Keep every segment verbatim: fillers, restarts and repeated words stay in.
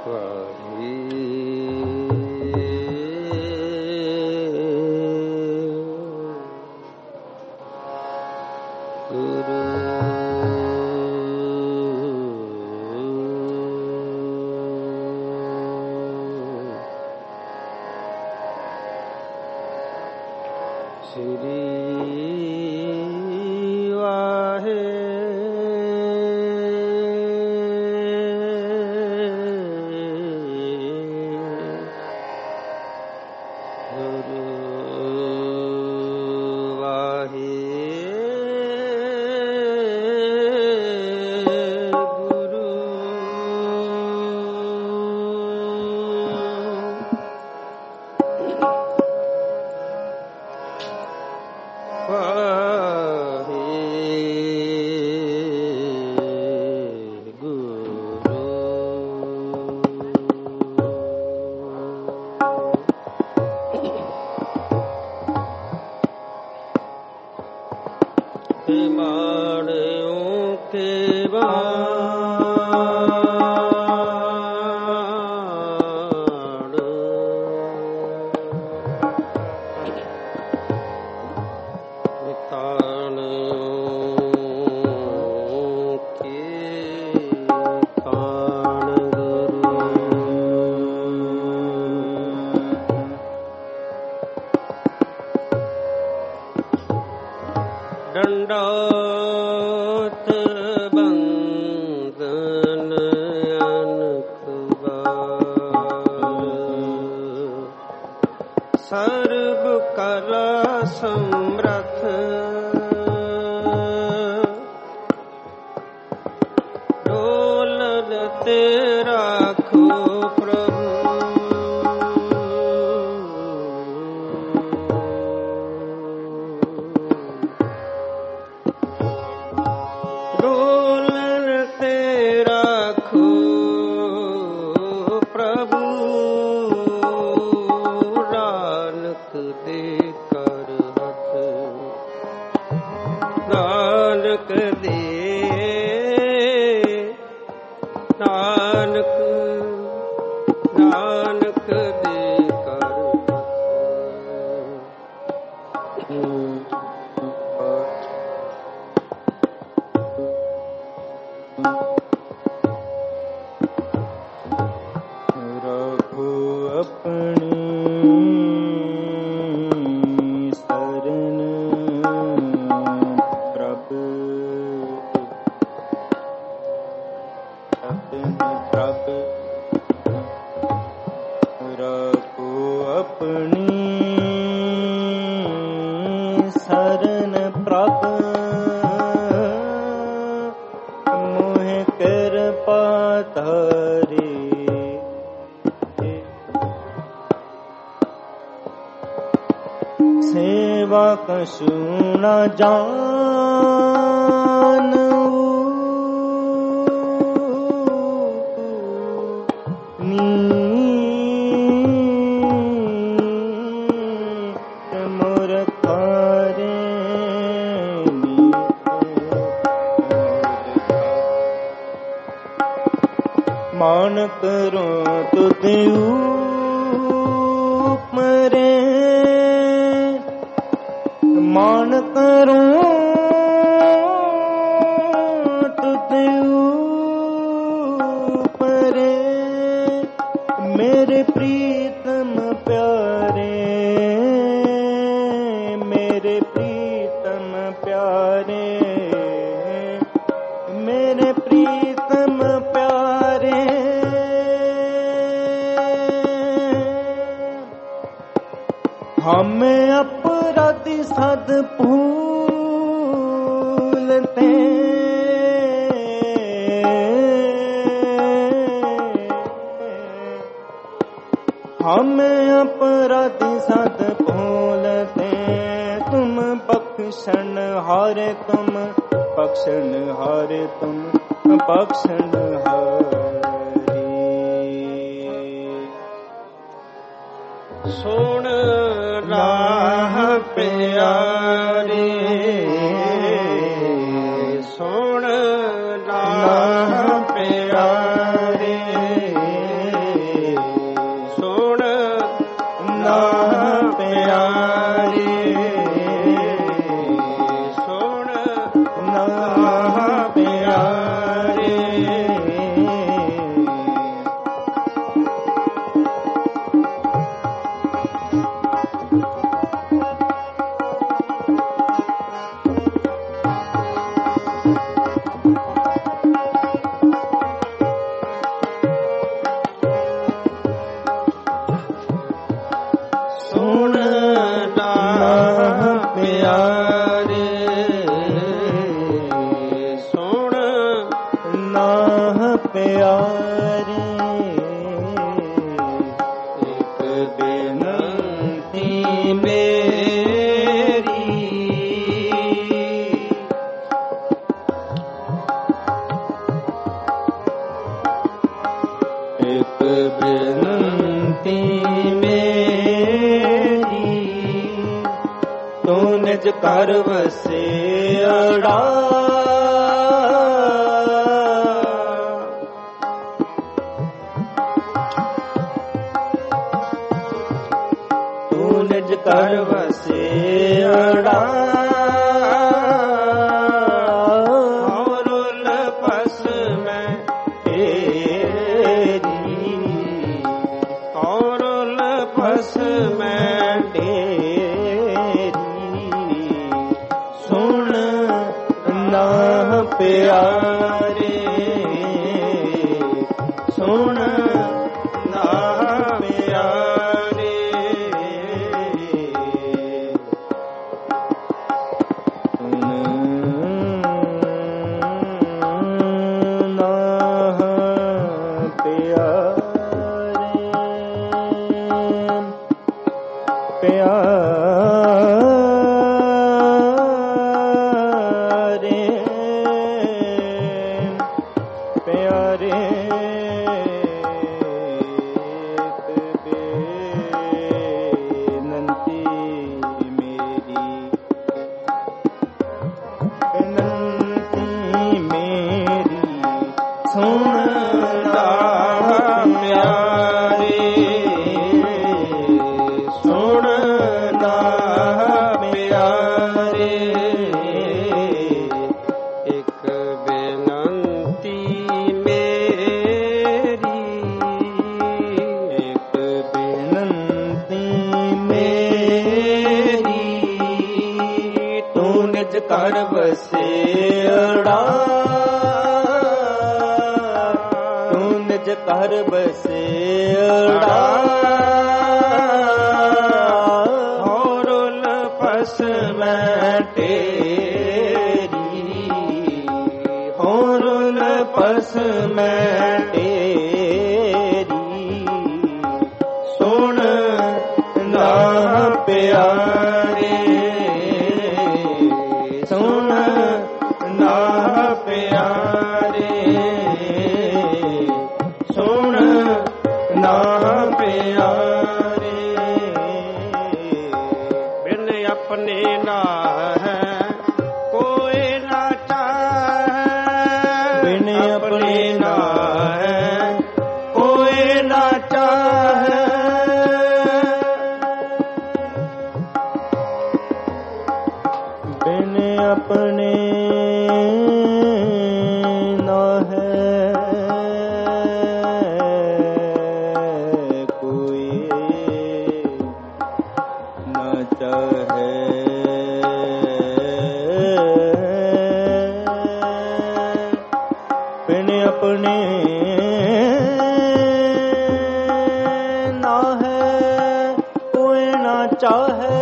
ਸੁਣ ਰਾਹ ਪਿਆਰੇ ਕਰ ਵਸੇੜਾ ਤੂੰ ਨਿਜ ਕਰ ਵਸੇੜਾ ਔਰੁਲ ਪਸ ਮੈਂ ਤੇਰੀ ਔਰੁਲ ਪਸ ਮੈਂ ਤੇਰੀ ਪਿਆਰੇ ਸੁਣ ਨਾ ਪਿਆਰੇ ਸੁਣ ਨਾ ਪਿਆਰੇ ਪਿਆਰੇ ਕਰ ਬਸੇੜਾ ਤੂੰ ਨਿਜ ਕਰ ਬਸੇੜਾ ਔਰੁਲ ਪਸ ਮੈਂ ਤੇਰੀ ਔਰੁਲ ਪਸ ਮੈਂ ਤੇਰੀ ਸੁਣ ਨਾ ਪਿਆਰੇ ਸੁਣ ਨਾ ਪਿਆਰੇ ਸੁਣ ਨਾ ਪਿਆਰੇ ਬਿਨ ਆਪਣੇ ਨਾ ਹੈ ਕੋਈ ਨਾ ਚਾਹੇ ਬਿਨ ਆਪਣੇ ਨਾ ਹੈ ਕੋਈ ਨਾ ਚਾਹੇ ਬਿਨ ਆਪਣੇ ਨਾ ਹੈ ਕੋਈ ਨਾ ਚਾਹੇ ਬਿਨ ਆਪਣੇ ਨਾ ਹੈ ਕੋਈ ਨਾ ਚਾਹੇ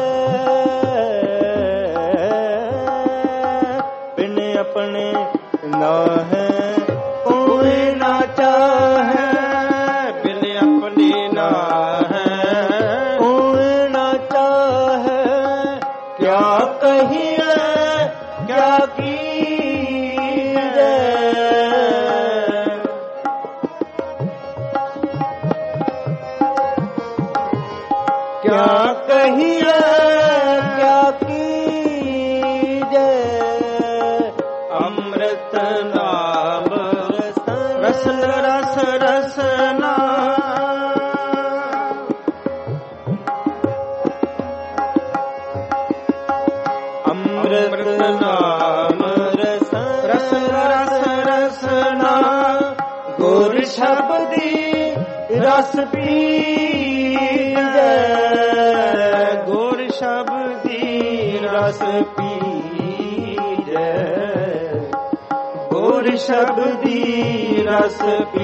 ਆਪਣੇ ਨਾ ਹੈ ਕੋਈ ਨਾ ਚਾਹੇ ਬਿਨ ਆਪਣੇ ਨਾ ਹੈ ਕੋਈ ਨਾ ਚਾਹੇ ਕਿਆ ਕਹੀਏ ਕਿਆ ਕੀਜੈ ਕਿਆ ਕਹੀਏ ਕਿਆ ਕੀਜੈ ਅੰਮ੍ਰਿਤ ਨਾਮ ਰਸ ਰਸ ਰਸਨਾ ਅੰਮ੍ਰਿਤ ਨਾਮ ਰਸ ਰਸ ਰਸ ਰਸਨਾ ਗੁਰ ਸ਼ਬਦੀ ਰਸ ਪੀਜੈ ਗੁਰ ਸ਼ਬਦੀ ਰਸ ਪੀਜੈ ਗੁਰ ਸ਼ਬਦੀ ਰਸ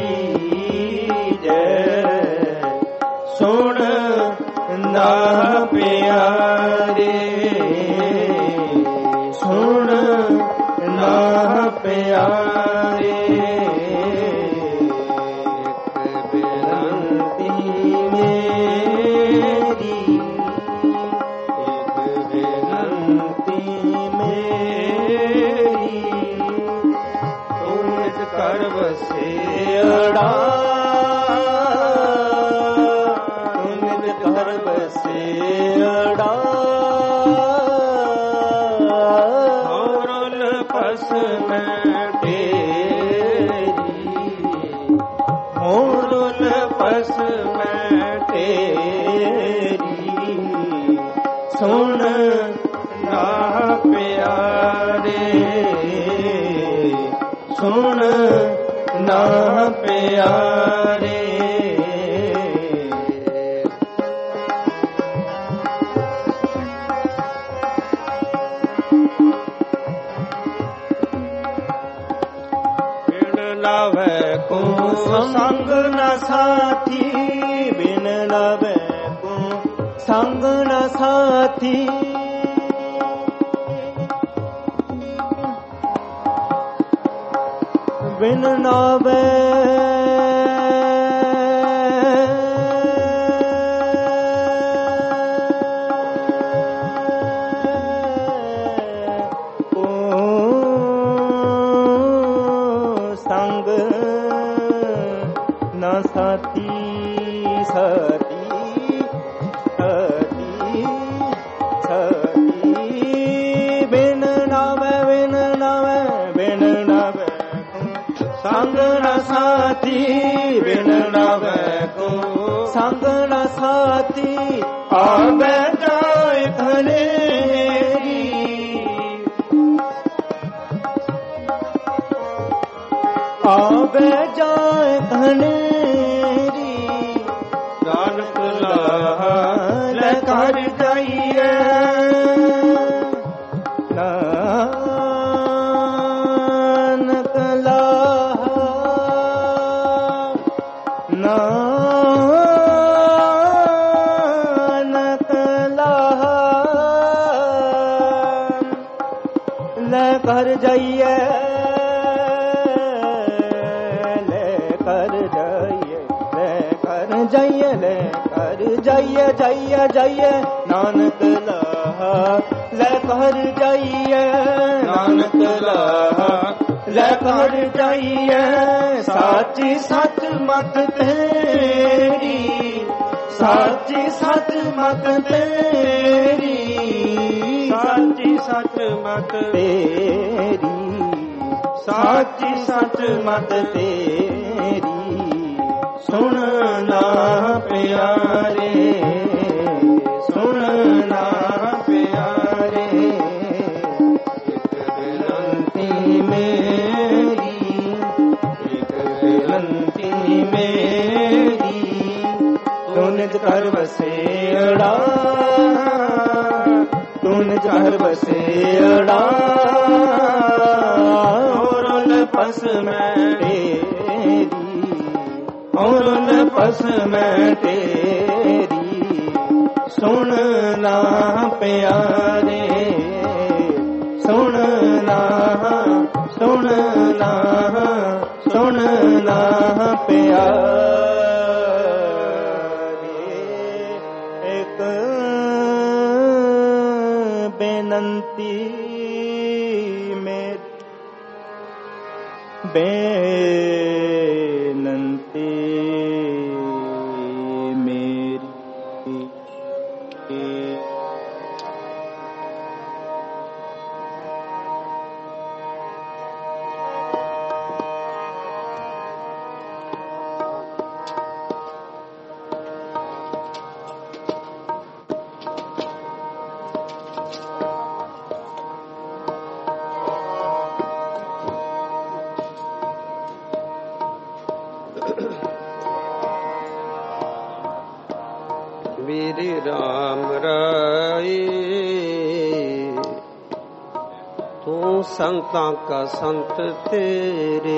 ਪੀਜੈ ਸੁਣ ਨਾ ਪਿਆਰੇ ਸੁਣ ਨਾ ਪਿਆਰੇ ਅੜਾ ਨਿਜ ਘਰ ਬਸੇੜਾ ਹੋਰਲ ਪਸ ਮੈਂ ਤੇਰੀ ਹੋਰਲ ਪਸ ਮੈਂ ਤੇਰੀ ਸੁਣ ਨਾ ਪਿਆਰੇ ਸੁਣ ਨਾ ਪਿਆਰੇ ਬਿਨ ਲਾਵੇ ਕੋ ਸੰਗ ਨ ਸਾਥੀ ਬਿਨ ਲਾਵੇ ਕੋ ਸੰਗ ਨ ਸਾਥੀ ਬਿਨ ਨਾਵੇ ਕੋ ਸੰਗ ਨ ਸਾਥੀ ਸਾਥੀ ਸਾਥੀ ਸਾਥੀ ਬਿਨ ਨਾਵੇ ਬਿਨ ਨਾਵੇ ਬਿਨ ਨਾਵੇ ਸੰਗ ਨ ਸਾਥੀ ਬਿਨ ਨਾਵੇ ਕੋ ਸੰਗ ਨ ਸਾਥੀ ਆਵੇ ਜਾਏ ਘਨੇਰੀ ਆਵੇ ਜਾਏ ਘਨੇਰੀ ਨਾਨਕ ਲਾਹ ਲੈ ਕਰ ਜਾਈਏ ਨਾਨਕ ਲਾਹ ਨਾਨਕ ਲਾਹ ਲੈ ਕਰ ਜਾਈਏ ਲੈ ਕਰ ਜਾਈਏ ਲੈ ਕਰ ਜਾਈਏ ਲੈ ਕਰ ਜਾਈਏ ਜਾਈਏ ਜਾਈਏ ਨਾਨਕ ਲਾਹ ਲੈ ਕਰ ਜਾਈਏ ਨਾਨਕ ਲਾਹ ਲੈ ਕਰ ਜਾਈਏ ਸਾਚੀ ਸੱਚ ਮਤ ਤੇਰੀ ਸਾਚੀ ਸੱਚ ਮਤ ਤੇਰੀ ਸਾਚੀ ਸੱਚ ਮਤ ਤੇਰੀ ਸਾਚੀ ਸੱਚ ਮਤ ਤੇਰੀ ਸੁਣ ਨਾ ਪਿਆਰੇ ਸੁਣ ਨਾ ਪਿਆਰੇ ਇੱਕ ਬੇਨਤੀ ਮੇਰੀ ਇੱਕ ਬੇਨਤੀ ਮੇਰੀ ਤੂੰ ਨਿਜ ਘਰ ਬਸੇੜਾ ਤੂੰ ਨਿਜ ਘਰ ਬਸੇੜਾ ਹੋਰਲ ਪਸ ਮੈਂ ਤੇਰੀ ਹੋਰਲ ਪਸ ਮੈਂ ਤੇਰੀ ਸੁਣ ਨਾ ਪਿਆਰੇ ਸੁਣ ਨਾ ਸੁਣ ਨਾ ਸੁਣ ਨਾ ਪਿਆਰੇ ਇੱਕ ਬੇਨੰਤੀ ਮੇਰੀ ਬੇਨੰਤੀ ਮੇਰੀ मेरे राम राए तू संतां का संत तेरे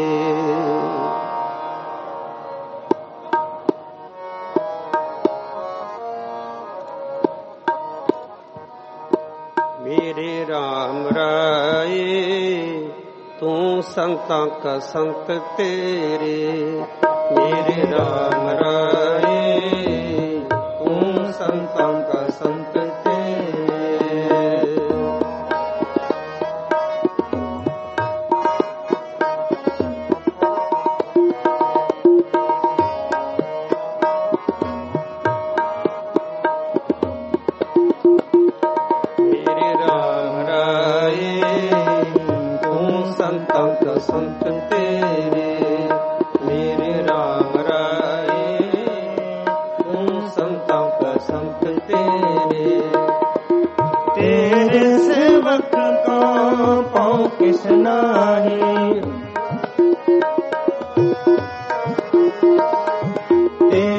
मेरे राम राए तू संतां का संत तेरे मेरे राम राए संतां का संत तेरे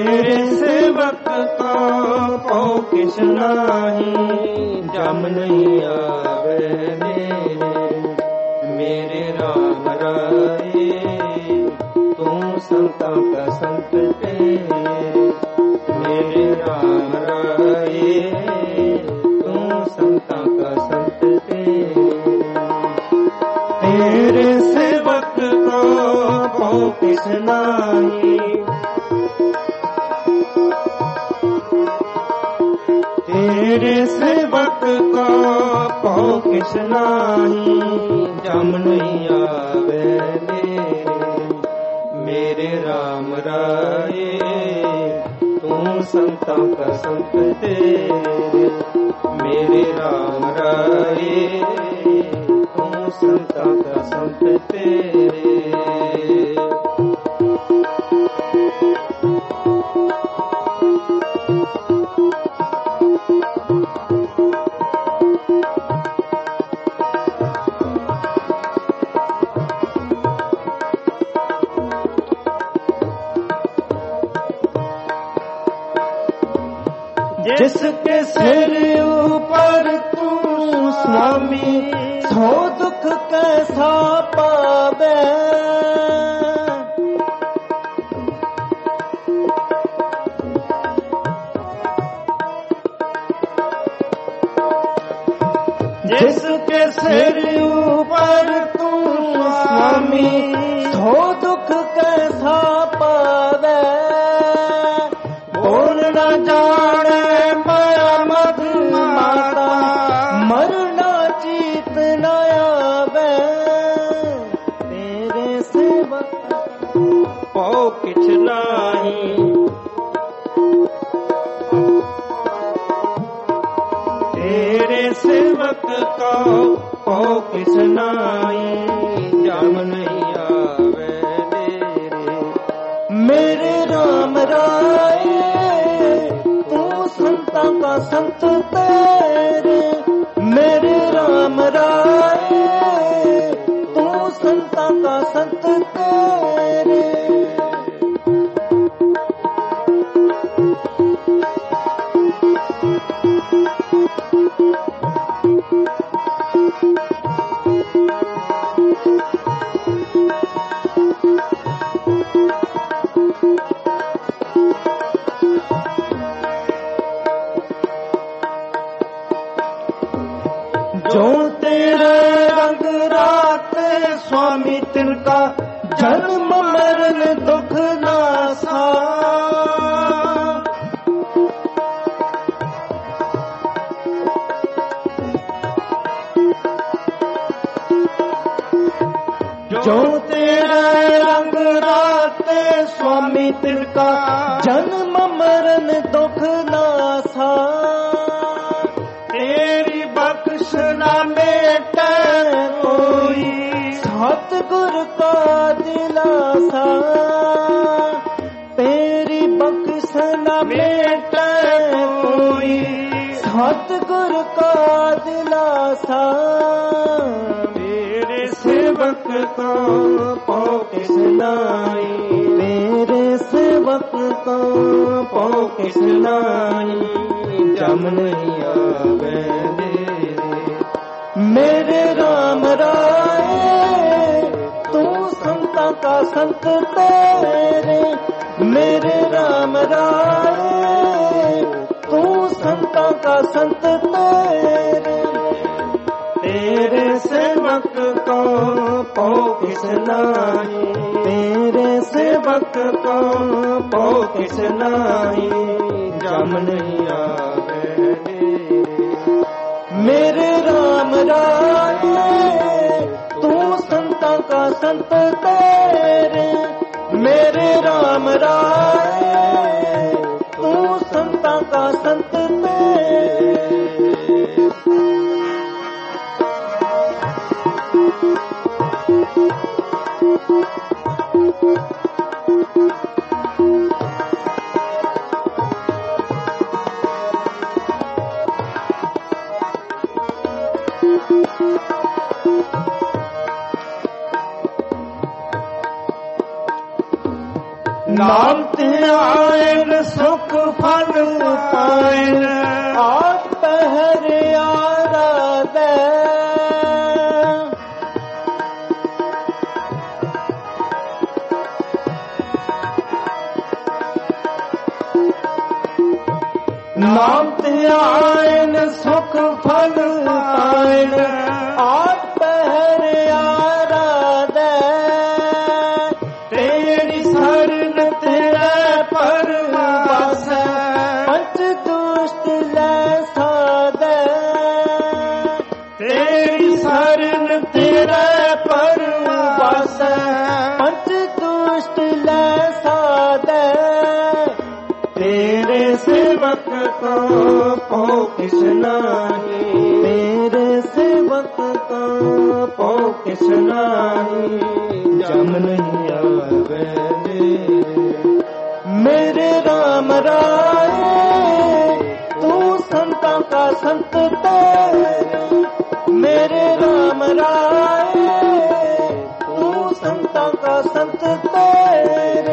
तेरे सेवक का पौ किस नाही, जम नहीं आवे मेरे, मेरे राम राए तू संता का संत तेरे, मेरे राम राए तू संता का संत तेरे, तेरे सेवक का पौ किस नाही, तेरे सेवक का पौ किस नाही, जम नहीं आवे मेरे, मेरे राम राए तू संता का संत तेरे, मेरे राम राए तू संता का संत तेरे। जिसके सिर ऊपर तू स्वामी, सो दुख कैसा पावे, जिसके सिर ऊपर तू स्वामी, सो दुख कैसा पावे, बोल न जाने पौ किछ नाही, तेरे सेवक का पौ किछ नाही, जम नहीं आवे मेरे, मेरे राम राए तू संता का संत तेरे, मेरे राम राए तू संता का संत तेरे। जो तेरे रंग राते स्वामी तिनका, जन्म मरण दुख नासा, जो तेरे रंग राते स्वामी तिनका, जन्म मरण दुख नासा, तेरी बख्श न मेटे कोई, सतगुर का दिलासा, तेरी बख्श न मेटे कोई, सतगुर का दिलासा, तेरे सेवक का पौ किस नाही, तेरे सेवक का पौ किस नाही, जम नहीं आवे मेरे, मेरे राम राए तू संता का संत तेरे, मेरे राम राए तू संता का संत तेरे, तेरे सेवक को पौ किस नाही, तेरे सेवक को पौ किस नाही, जम नहीं आवे मेरे राम राए तू संता का संत तेरे, मेरे राम राए तू संता का संत तेरे। नाम नाम ध्यान सुख फल पाइन आप पहर आराधे नाम ध्यान सुख फल पाइन आप पहर आराधे तेरी शरण तेरे पर वासै पंच दुष्ट लै साधे तेरी शरण तेरे पर वासै पंच दुष्ट लै साधे तेरे सेवक को पो किस नाही तेरे सेवक को पो किस नाही जम नहीं आवे मेरे राम राय तू संता का संत तेरे मेरे राम राय तू संता का संत तेरे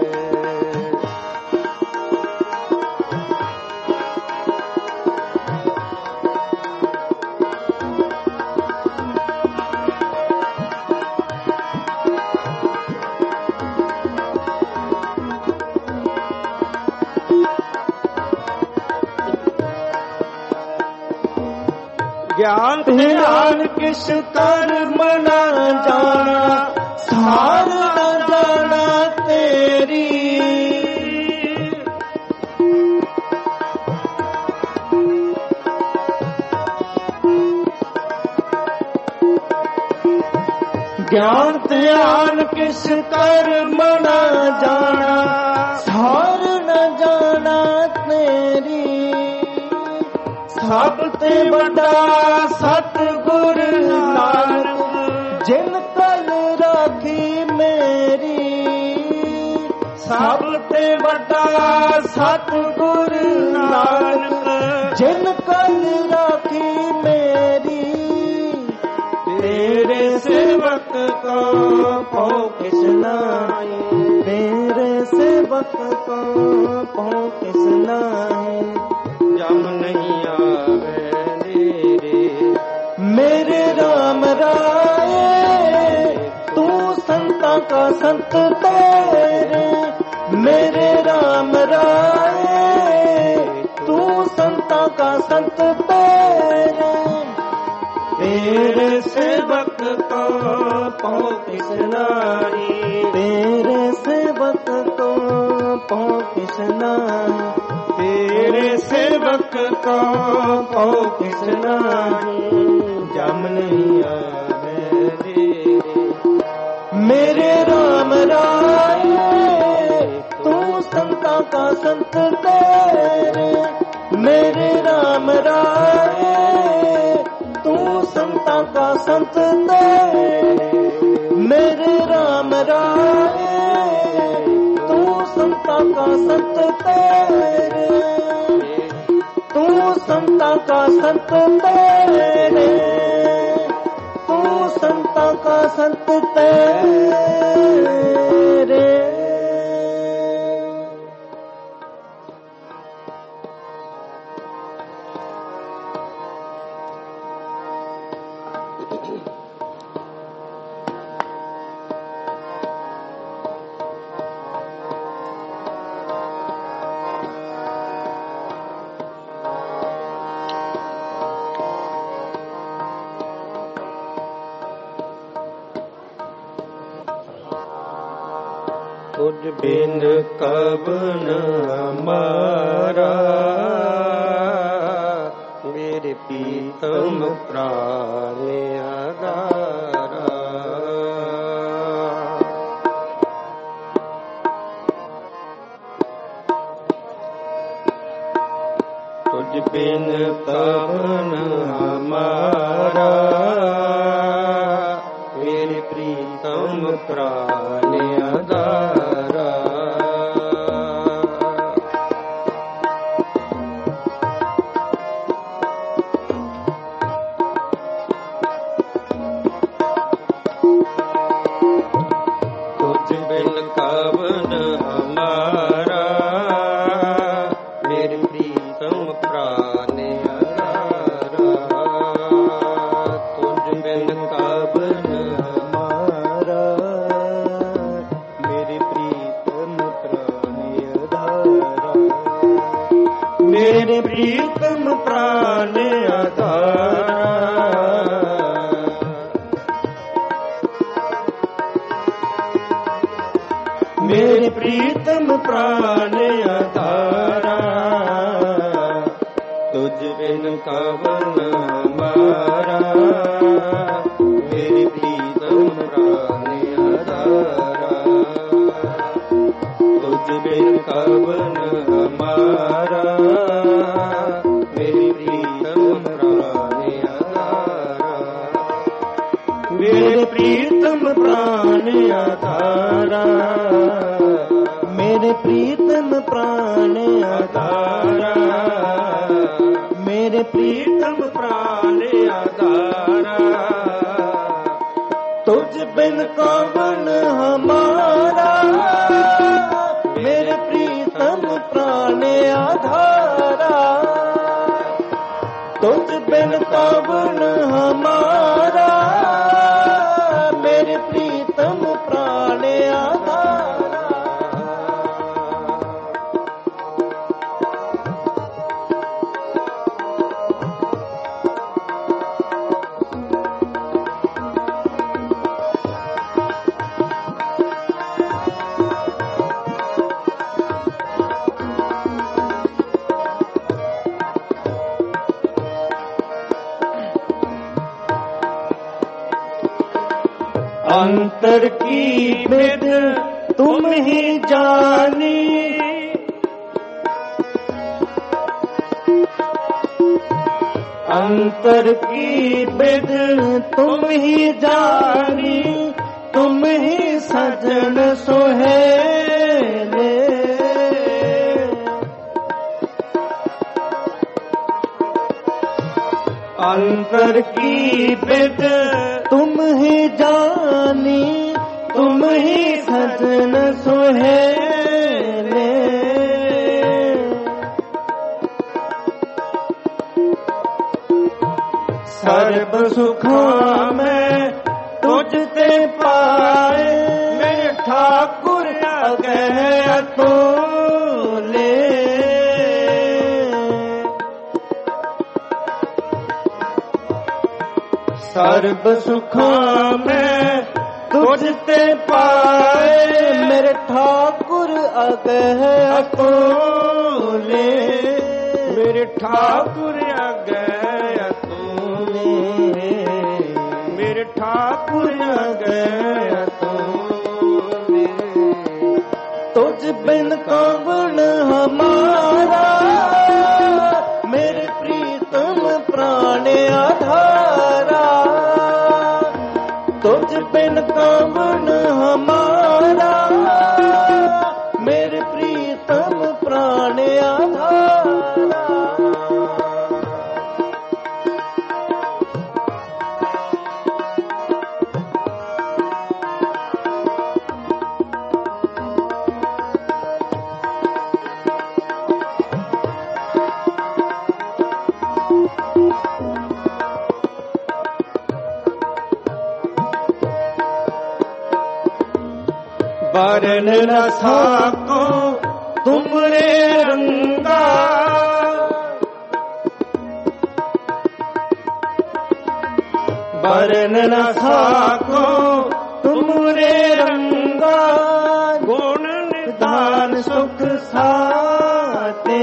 ज्ञान ध्यान किस कर्म न जाना सार न जाना तेरी ज्ञान ध्यान किस कर्म न जाना सार न जाना तेरी सब ते बड़ा सतगुर नानक जिन कल राखी मेरी सब ते बड़ा सतगुर नानक जिन कल राखी मेरी तेरे सेवक को पो किस नाही तेरे सेवक को पो किस नाही जम नहीं आवे तेरे मेरे राम राय तू संता का संत तेरे मेरे राम राय तू संता का संत तेरे तेरे सेवक को पो किस नारी तेरे सेवक को पो किस नारी तेरे सेवक को पो किस नारी जम नहीं आवे तेरे मेरे राम राय तू संता का संत तेरे मेरे राम राय तू संता का संत तेरे मेरे राम राय तू संता का संत तेरे तू संता का संत तेरे तू संता का संत तेरे तुझ बिन कवन हमारा मेरे पीतम प्राण आधारा तुझ बिन कवन हमारा मेरे प्रीतम प्राण आधारा तुझ बिन कवन हमारा मेरे प्रीतम प्राण आधारा, मेरे प्रीतम प्राण आधारा, तुझ बिन कवन हमारा, मेरे प्रीतम प्राण आधारा, तुझ बिन कवन हमारा, मेरे प्रीतम प्राण आधारा, मेरे प्रीतम प्राण आधारा, मेरे प्रीतम प्राण आधारा, मेरे प्रीतम प्राण आधारा, तुझ बिन कौन हमारा, मेरे प्रीतम प्राण आधारा, तुझ बिन कौन हमारा, मेरे प्रीतम प्राण आधारा। अंतर की विद तुम ही जानी, अंतर की विद तुम ही जानी, तुम ही सजन सोहेले, अंतर की विद तुम ही जानी, तुम ही सजन सोहेले, सर्ब सुखों में तुझते पाए, मेरे ठाकुर अगह तोले, सर्ब सुखों में तुझते पाए, मेरे ठाकुर अगह तोले, मेरे ठाकुर अगह तोले, मेरे ठाकुर अगह तोले, तुझ बिन कौन हमारा, मेरे प्रीतम प्राण आधारा, तुझ बिन कौन हमारा, मेरे प्रीतम प्राण आधारा। वरन न साको तुमरे रंगा, वरन न साको तुमरे रंगा, गुण निधान सुख साते,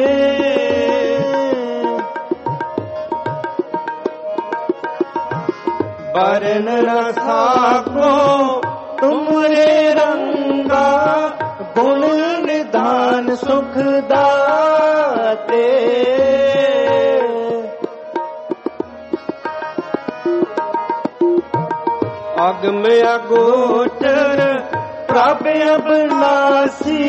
वरन न साको तुमरे रंगा, गुण निधान सुख दाते, अगम अगोचर प्रभ अविनाशी,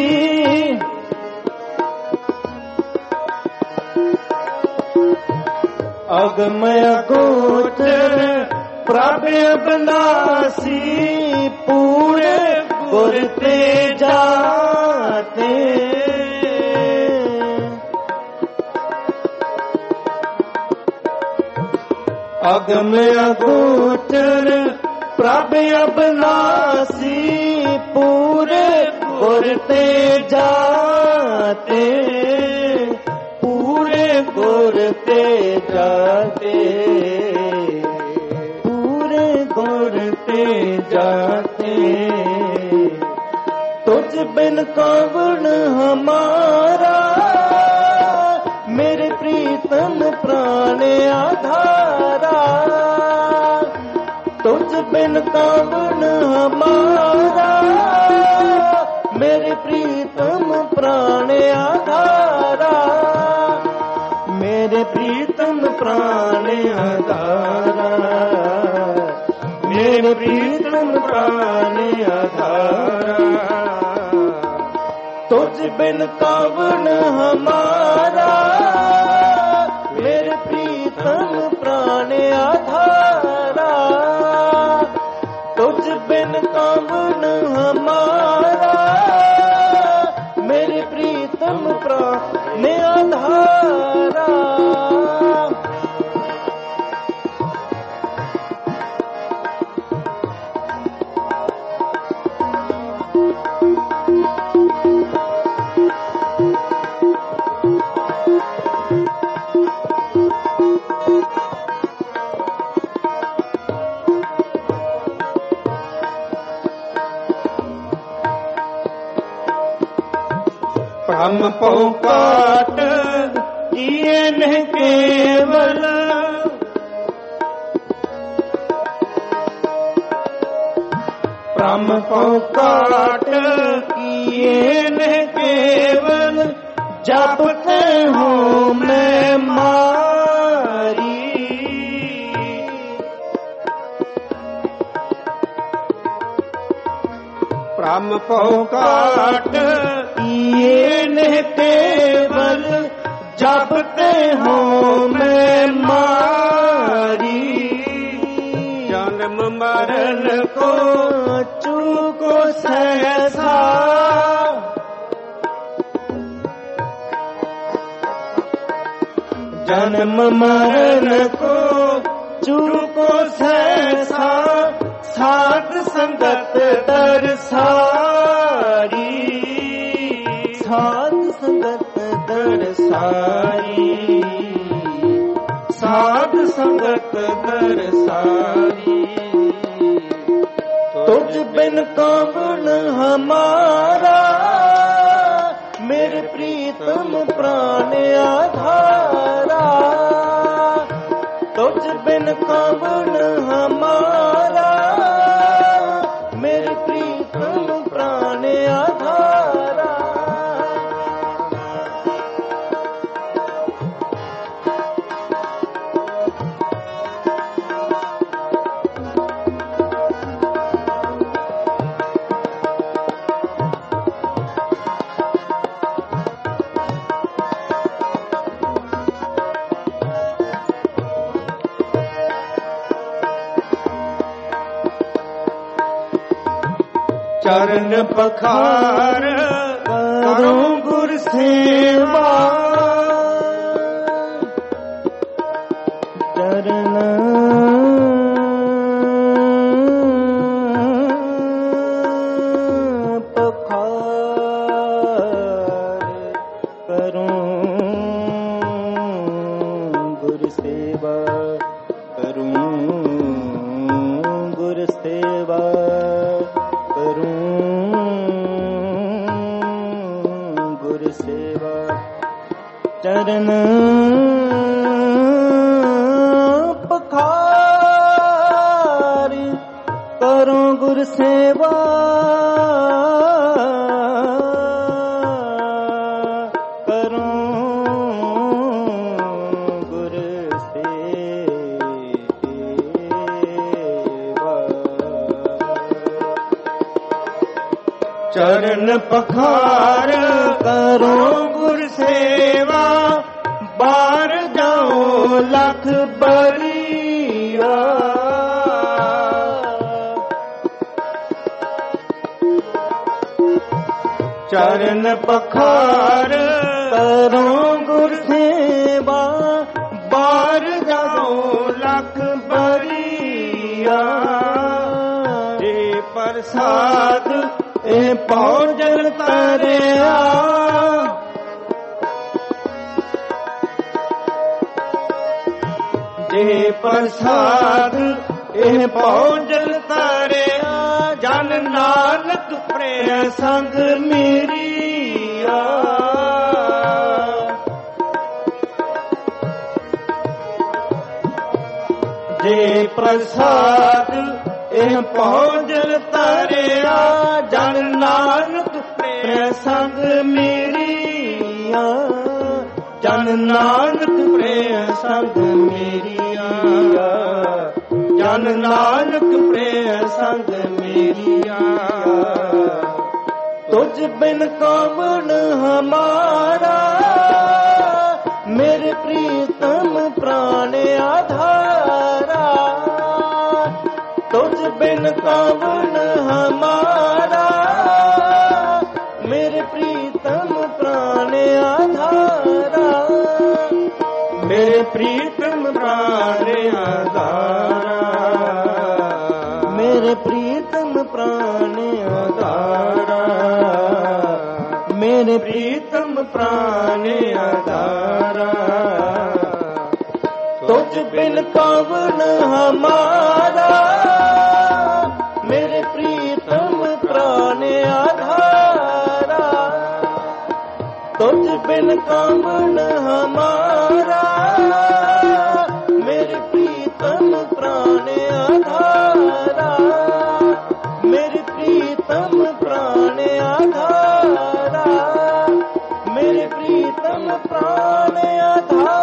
अगम अगोचर प्रभ अविनाशी, पूरे गुर ते जाते, अगम अगोचर प्रभ अविनाशी, पूरे गुर ते जाते, जाते, पूरे गुर ते जाते, तुझ बिन कौन हमारा, मेरे प्रीतम प्राण आधारा। तुझ बिन कौन हमारा, मेरे प्रीतम प्राण आधारा, मेरे प्रीतम प्राण आधारा, मेरे प्रीतम प्राण आधारा। तुझ बिन कौन हमारा, मेरे प्रीतम प्राण आधारा। तुझ बिन कौन हमारा, मेरे प्रीतम प्राण आधारा। ब्रह्म पोकाट किए न केवल, ब्रह्म पोकाट किए न केवल, जपते हूँ मैं मारी। ब्रह्म पोकाट किए न केवल, जपते हूँ मैं मारी। जन्म मरण को चूको सहसा, जन्म मरण को चूको सहसा, साध संगत दरसारी, साध संगत दरसारी, साध संगत दरसारी। तुझ बिन कौन हमारा, मेरे प्रीतम प्राण आधारा। तुझ बिन कौन हमारा, मेरे प्रीतम प्राण आधारा। चरण पखार करूं गुर सेवा, चरण पखार करूं गुर सेवा, करूं गुर सेवा, करूं गुर सेवा। चरण पखार करूं गुर सेवा, करूं गुर सेवा। चरण पखार करूं गुर सेवा, बार जाऊं लख बरिया। चरण पखार करूं गुर सेवा, बार जाऊं लख बरिया। जे प्रसाद ए पौजल तरिया, जे प्रसाद एह पौजल तारिया जन नानक प्रेम संग मेरिया। जे प्रसाद एह पौजल तारिया जन नानक प्रेम संग मेरिया। जन नानक प्रेम संग मेरिया। जन नानक प्रेम संग मेरिया। तुझ बिन कौन हमारा मेरे प्रीतम प्राण आधारा। तुझ बिन कौन हमारा मेरे प्रीतम प्राण आधारा। मेरे प्रीतम प्राण आधारा। मेरे प्रीतम प्राण आधारा। मेरे प्रीतम प्राण आधारा। तुझ बिन कौन हमारा मेरे प्रीतम प्राण आधारा। तुझ बिन कौन हमारा मेरे प्रीतम प्राण आधारा। मेरे प्रीतम प्राण आधारा। मेरे प्रीतम प्राण आधारा।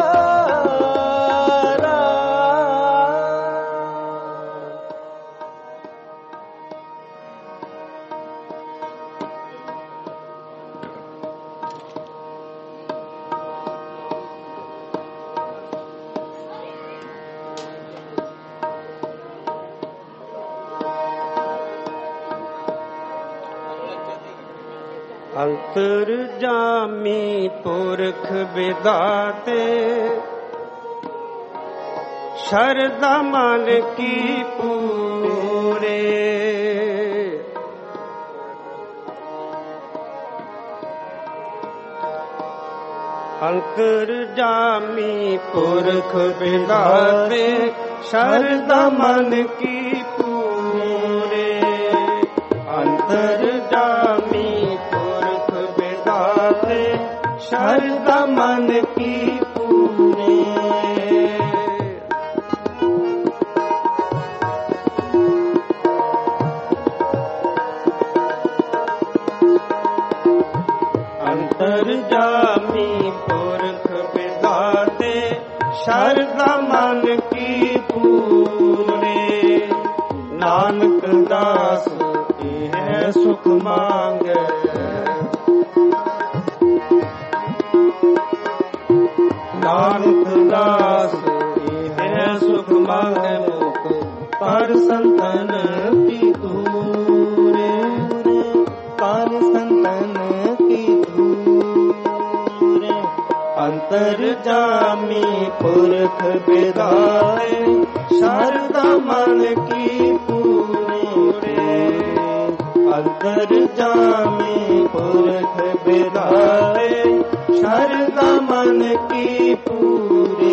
अंतर जामी पुरख विदाते शरदा मन की पूरे। अंतर जामी पुरख विदाते शरदा मन की पूरे। अंतर जामी शरदा मन की पूरे। अंतर जामी पुरख विदाते शरदा मन की पूरे। नानक दास यह सुख मांगे। नानक दास है सुख मांगे मुख पर संतन की दूरे। पर संतन की दूरे। अंतर जामी पुरख विदाते शरदा मन की पूरे। अंतर जामी पुरख विदाते शरदा मन की पूरे।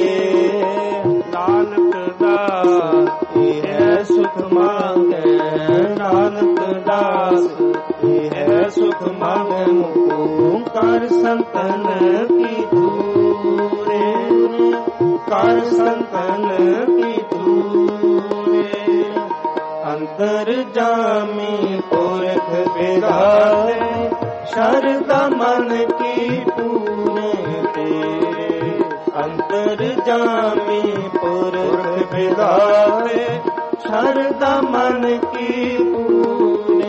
नानक दास है सुख मांगे। नानक दास है सुख मांगे मुख कर संतन की दूरे। कर संतन की दूरे। अंतर जामी पुरख विदाते शरदा मन की पूरे। अंतर जामी पुरख विदाते शरदा मन की पूरे।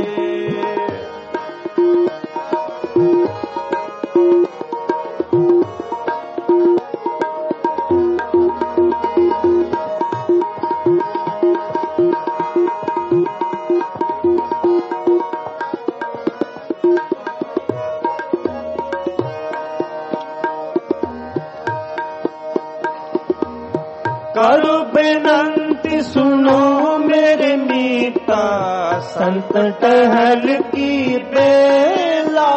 करो बेनंती सुनो मेरे मीता संत टहल की बेला।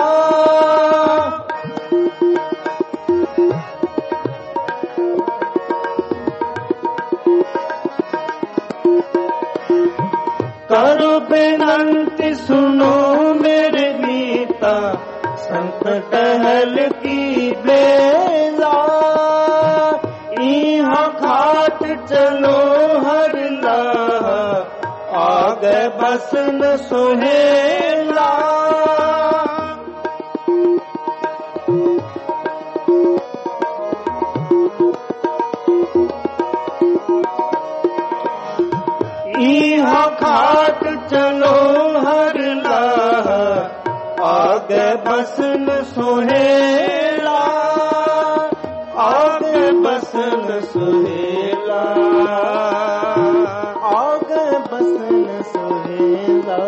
अनंत सुनो मेरे गीता संत टहल की बेला इहाँ खाट चलो हर लाह आगे बसन सोहेला इहाँ खाट चलो हर लाह आगे बसन सोहेला आगे बसन सोहेला आगे बसन सोहेला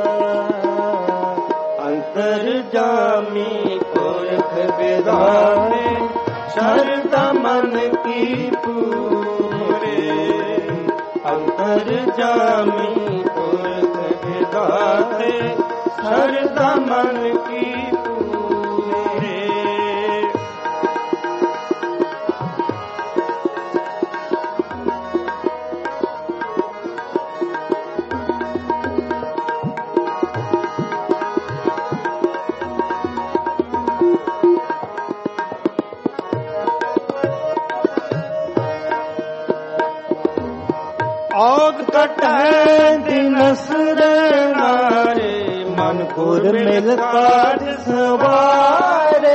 अंतर जामी पुरख विधाने शरदा मन की पूरे अंतर जामी पुरख विधाने शरदा मन की पूरे आग कटे दिनस नारे मन पुर मिल काज सवारे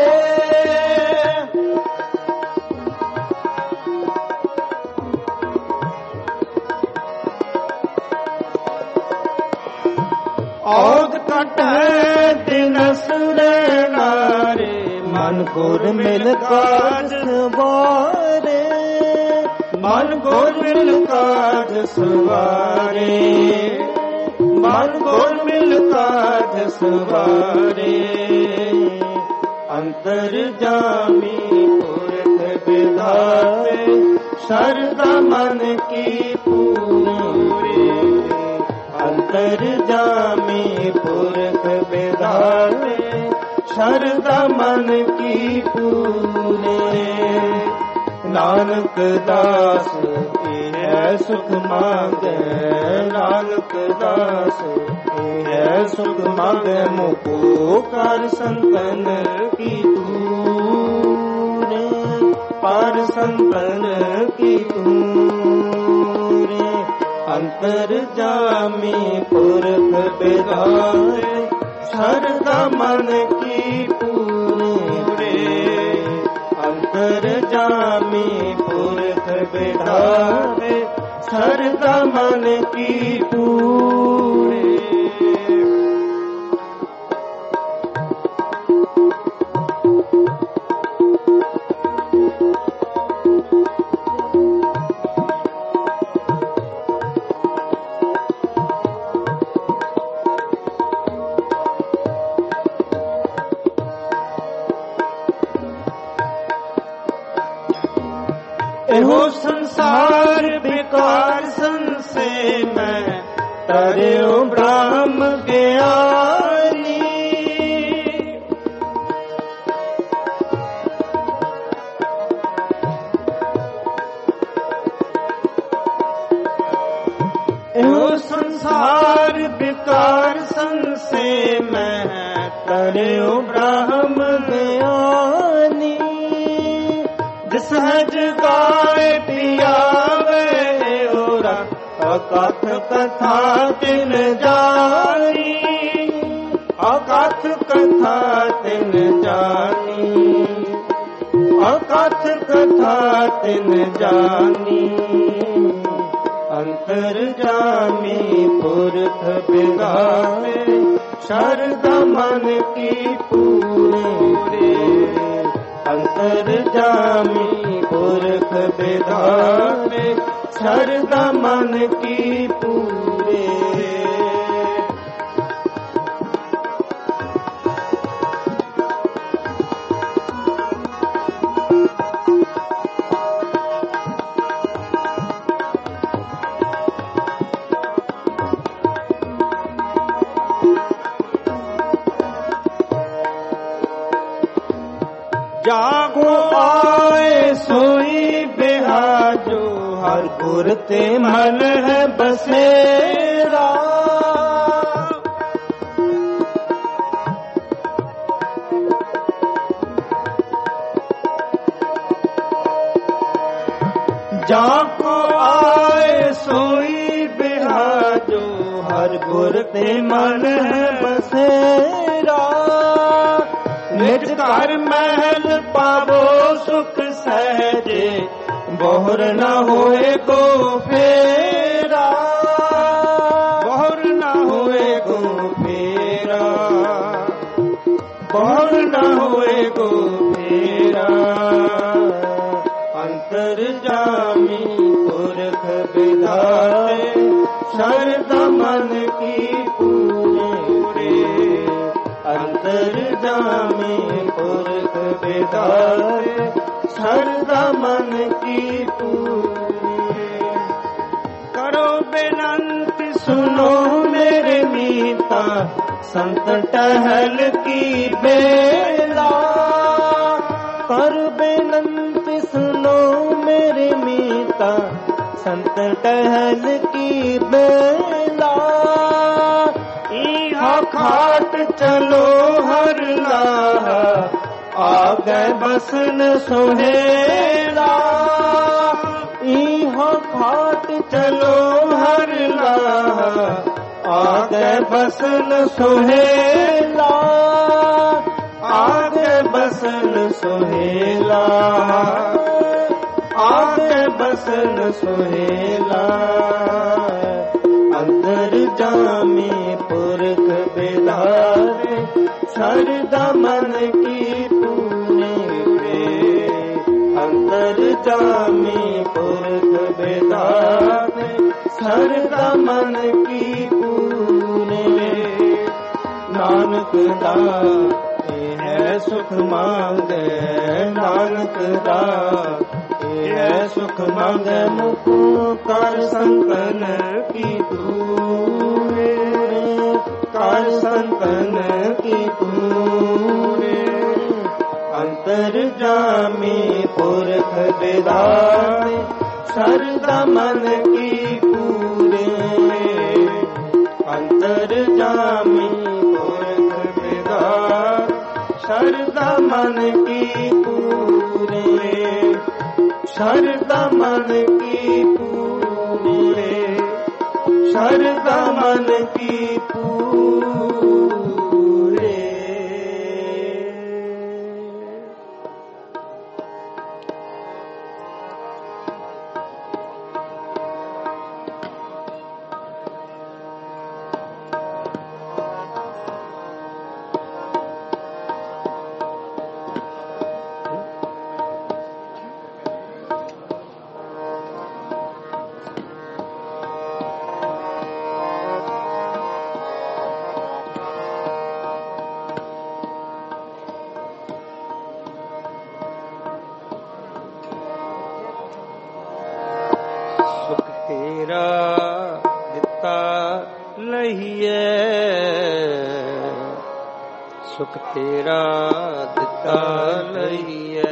आग कटे दिनस नारे मन पुर मिल काज सवारे मन गोर मिल काज सवारे मन गोर मिल काज सवारे अंतर जामी पुरख विधाते शरदा मन की पूरे अंतर जामी पुरख विधाते शरदा मन की पूरे नानक दास है सुख मांगे नानक दास है सुख मांगे मुको कर संतन की तूरे पर संतन की तूरे अंतर जामी पुरख विधाते शरदा मन की पूरे अंतर जामी पुरख विधाते शरदा मन की पूरे एहो संसार बेकार संसे मैं तरेओ ब्रह्म ज्ञानी एहो संसार बेकार संसे मैं तरेओ ब्रह्म ज्ञानी सहज गाय पियावे ओरा अकथ कथा तिन जानी अकथ कथा तिन जानी अकथ कथा तिन जानी अंतर जामी पुरख विधाते शरदा मन की पूरे अंतर जामी पुरख विधाते शरदा मन की पूरे जागो आए सोई बेहाजो हर पुर ते मन है बसेरा जाको आए सोई बिहाजो हर गुर ते मन है बसेरा निज घर महल पावो सुख सहजे बोहर न होए को फेरा बोहर न होए को फेरा बोहर न होए को फेरा अंतर जामी पुरख विधाते शरदा मन की पूरे अंतर जामी पुरख विधाते शरदा मन की पूरे करो बेनंती सुनो मेरे मीता संत टहल की बेला कर बेनंती सुनो मेरे मीता संत टहल की बेला इहा खाट चलो हर लाहा आगे बसन सोहेला इहा खाट चलो हर लाहा आगे बसन सोहेला आगे बसन सोहेला आगे बसन सोहेला अंतर जामी पुरख बिधारे शरदा मन की पूरे अंतर जामी पुरख बिधारे शरदा मन की पूरे नानक दास है सुख मांगे नानक दास है सुख मांगे मुकु कर संतन की तूरे कर संतन की तूरे अंतर जामी पुरख विधाते शरदा मन की पूरे अंतर जामी पुरख विधाते शरदा मन की पूरे शरदा मन की पूरे शरदा मन की पूरे सुख तेरा दिता लईए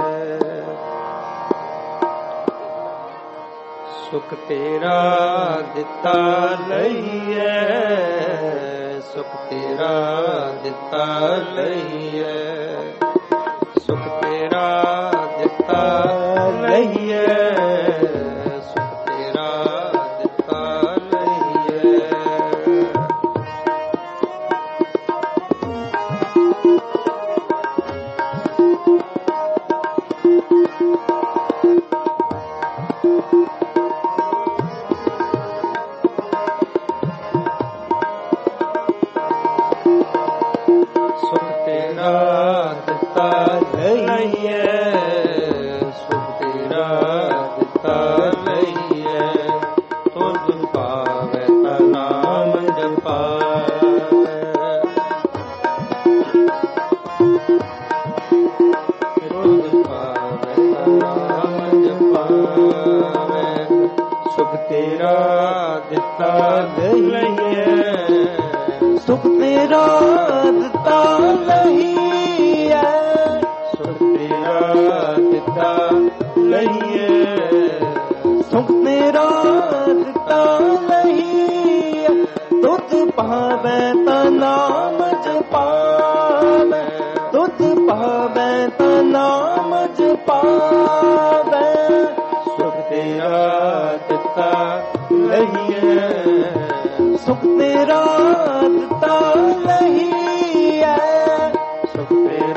सुख तेरा दिता लईए सुख तेरा दिता लईए सुख तेरा दिता लईए सुख तेरा दिता लईए सुख तेरा दिता लईए सुख तेरा दिता लईए सुख तेरा दिता लईए सुख तेरा दिता लईए तुझ पावे ता नाम जपावे तुझ पावे ता नाम जपावे सुख तेरा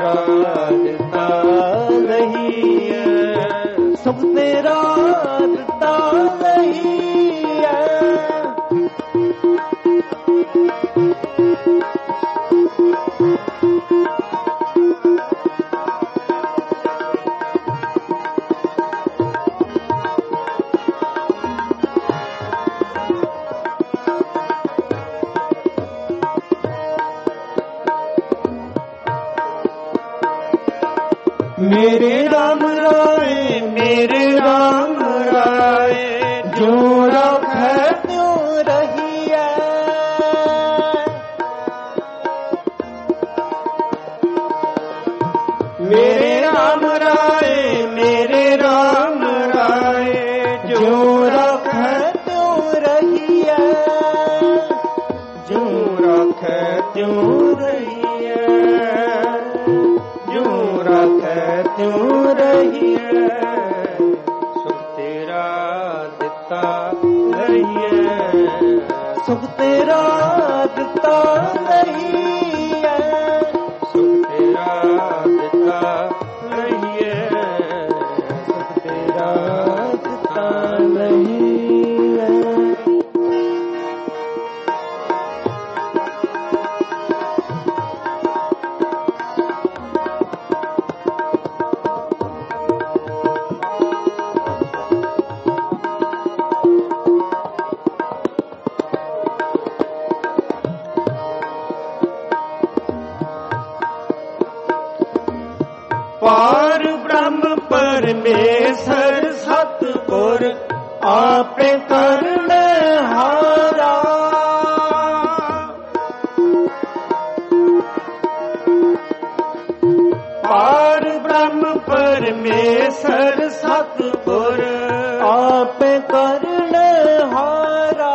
ਤੇਰਾ ਦਿੱਤਾ ਲਈਐ, ਸੁਖ ਤੇਰਾ ਦਿੱਤਾ ਲਈਐ। ਮੇਰੇ ਰਾਮ ਰਾਏ, ਮੇਰੇ ਰਾਮ ਰਾਏ, ਜੋ ਰਖੈ ਤਿਉ ਰਹੀਐ। ਮੇਰੇ ਰਾਮ ਰਾਏ, ਮੇਰੇ ਰਾਮ ਰਾਏ, ਜੋ ਰਖੈ ਤਿਉ ਰਹੀਐ, ਜੋ ਰਖੈ ਤਿਉ ਰਹੀਐ, ਜੋ ਰਖੈ ਤਿਉ ਰਹੀਐ। ਸੁਖ ਤੇਰਾ ਦਿੱਤਾ ਲਈਐ, ਸੁਖ ਤੇਰਾ ਦਿੱਤਾ ਲਈਐ, ਸੁਖ ਤੇਰਾ ਦਿੱਤਾ ਲਈਐ, ਸੁਖ ਤੇਰਾ ਦਿੱਤਾ ਲਈਐ। ਪਾਰ ਬ੍ਰਹਮ ਪਰਮੇਸ਼ਰ ਸਤਿਗੁਰ ਆਪੇ ਕਰਨ ਹਾਰਾ। ਪਾਰ ਬ੍ਰਹਮ ਪਰਮੇਸ਼ਰ ਸਤਿਗੁਰ ਆਪੇ ਕਰਨ ਹਾਰਾ।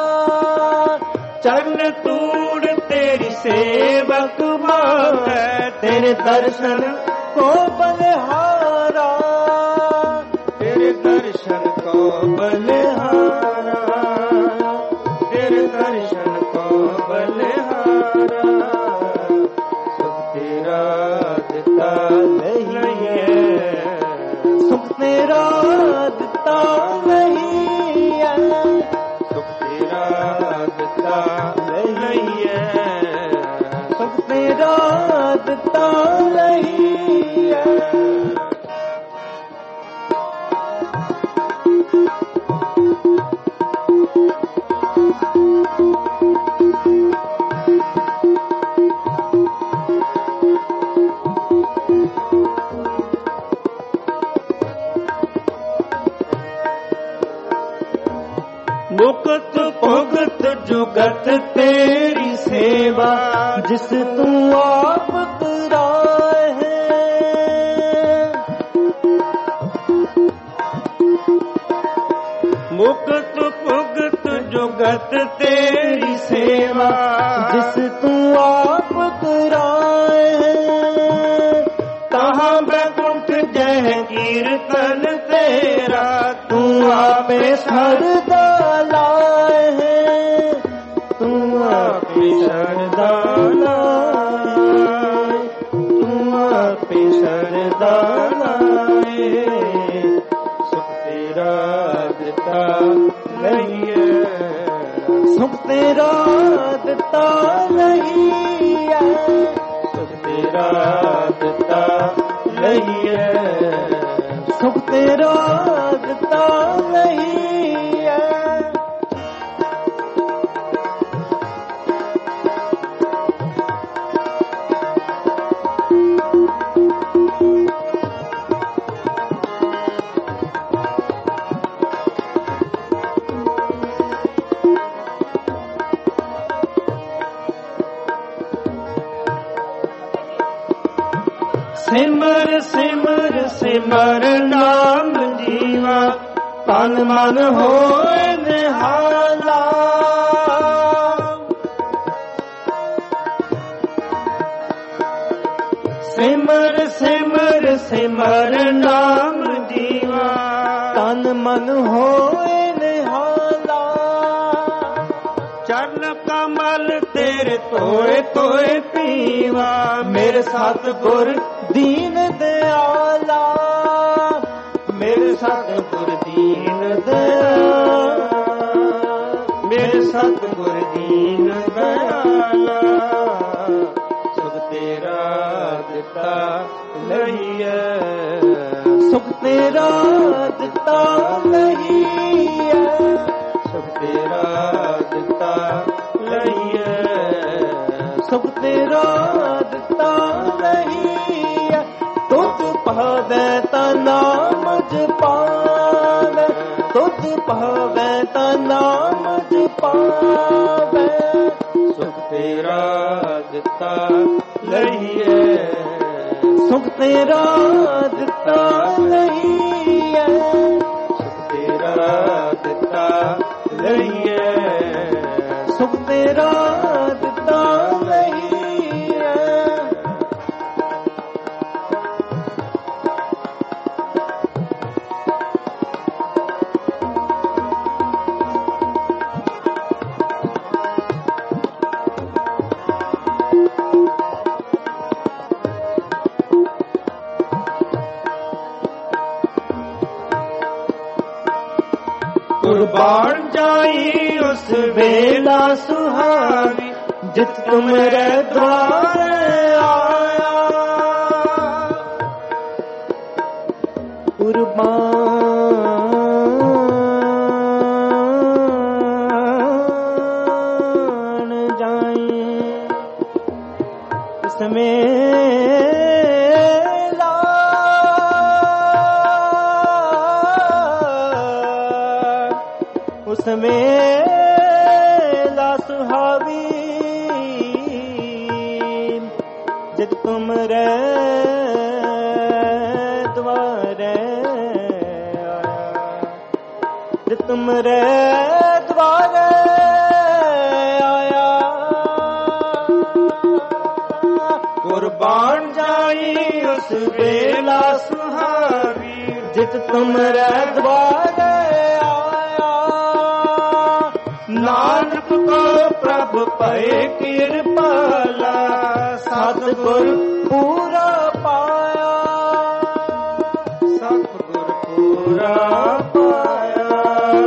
ਚਰਨ ਤੂੜ ਤੇਰੀ ਸੇਵਕ ਮਾਵੈ, ਤੇਰੇ ਦਰਸ਼ਨ ਕੋ ਬਲਿਹਾਰਾ, ਤੇਰੇ ਦਰਸ਼ਨ ਕੋ ਬਲਿਹਾਰਾ, ਤੇਰੇ ਦਰਸ਼ਨ ਕੋ ਬਲਿਹਾਰਾ। ਸੁਖ ਤੇਰਾ ਦਿੱਤਾ ਲਈਐ, ਸੁਖ ਤੇਰਾ ਦਿੱਤਾ ਲਈਐ, ਸੁਖ ਤੇਰਾ ਦਿੱਤਾ ਲਈਐ, ਸੁਖ ਤੇਰਾ ਦਿੱਤਾ ਲਈਐ। ਮੁਕਤ ਭੁਗਤ ਜੁਗਤ ਤੇਰੀ ਸੇਵਾ, ਜਿਸ ਤੂੰ ਆਪ ਕਰਾਏ। ਮੁਕਤ ਭੁਗਤ ਜੁਗਤ ਤੇਰੀ ਸੇਵਾ, ਜਿਸ ਤੂੰ ਆਪ ਕਰਾਏ। ਤਹਾਂ ਬੈਕੁੰਠ ਜਹ ਕੀਰਤਨ ਤੇਰਾ, ਤੂੰ ਆਪੇ ਸਰਦਾ ਲਾਏ, ਤੂੰ ਆਪੇ ਸਰਦਾ ਲਾਏ, ਤੂੰ ਆਪੇ ਸਰਦਾ ਲਾਏ। ਸੁਖ ਤੇਰਾ ਦਿੱਤਾ ਲਈਐ, ਸੁਖ ਤੇਰਾ ਦਿੱਤਾ ਲਈਐ, ਸੁਖ ਤੇਰਾ ਦਿੱਤਾ ਲਈਐ, ਸੁਖ ਤੇਰਾ ਦਿੱਤਾ ਲਈਐ। ਸਿਮਰ ਸਿਮਰ ਸਿਮਰ ਨਾਮ ਜੀਵਾ, ਤਨ ਮਨ ਹੋਏ ਨਿਹਾਲਾ। ਸਿਮਰ ਸਿਮਰ ਸਿਮਰ ਨਾਮ ਜੀਵਾ, ਤਨ ਮਨ ਹੋਏ ਨਿਹਾਲਾ। ਚਰਨ ਕਮਲ ਤੇਰੇ ਧੋਏ कोई पीवा। मेरे सतगुर दीन दयाला, मेरे सतगुर दीन दयाला, मेरे सतगुर दीन दयाला। सुख तेरा दिता लईए, सुख तेरा दिता लईए, सुख तेरा दिता लईए, सुख तेरा दिता लईए। तुझ पावे ता नाम जपावे, तुझ पावे ता नाम जपावे। सुख तेरा दिता लईए, सुख तेरा दिता लईए, सुख तेरा दिता लईए, सुख तेरा दिता लईए। कुर्बान जाई उस बेला सुहावी, जित तुमरे द्वार आया। कुर्बान जाई उसमें मेला सुहावी, जित तुमरे द्वारे आया, जित तुमरे द्वारे आया। कुर्बान जाई उस बेला सुहावी, जित तुमरे द्वारे नानक को प्रभु पए कृपाला, सतगुर पूरा पाया, सतगुर पूरा पाया,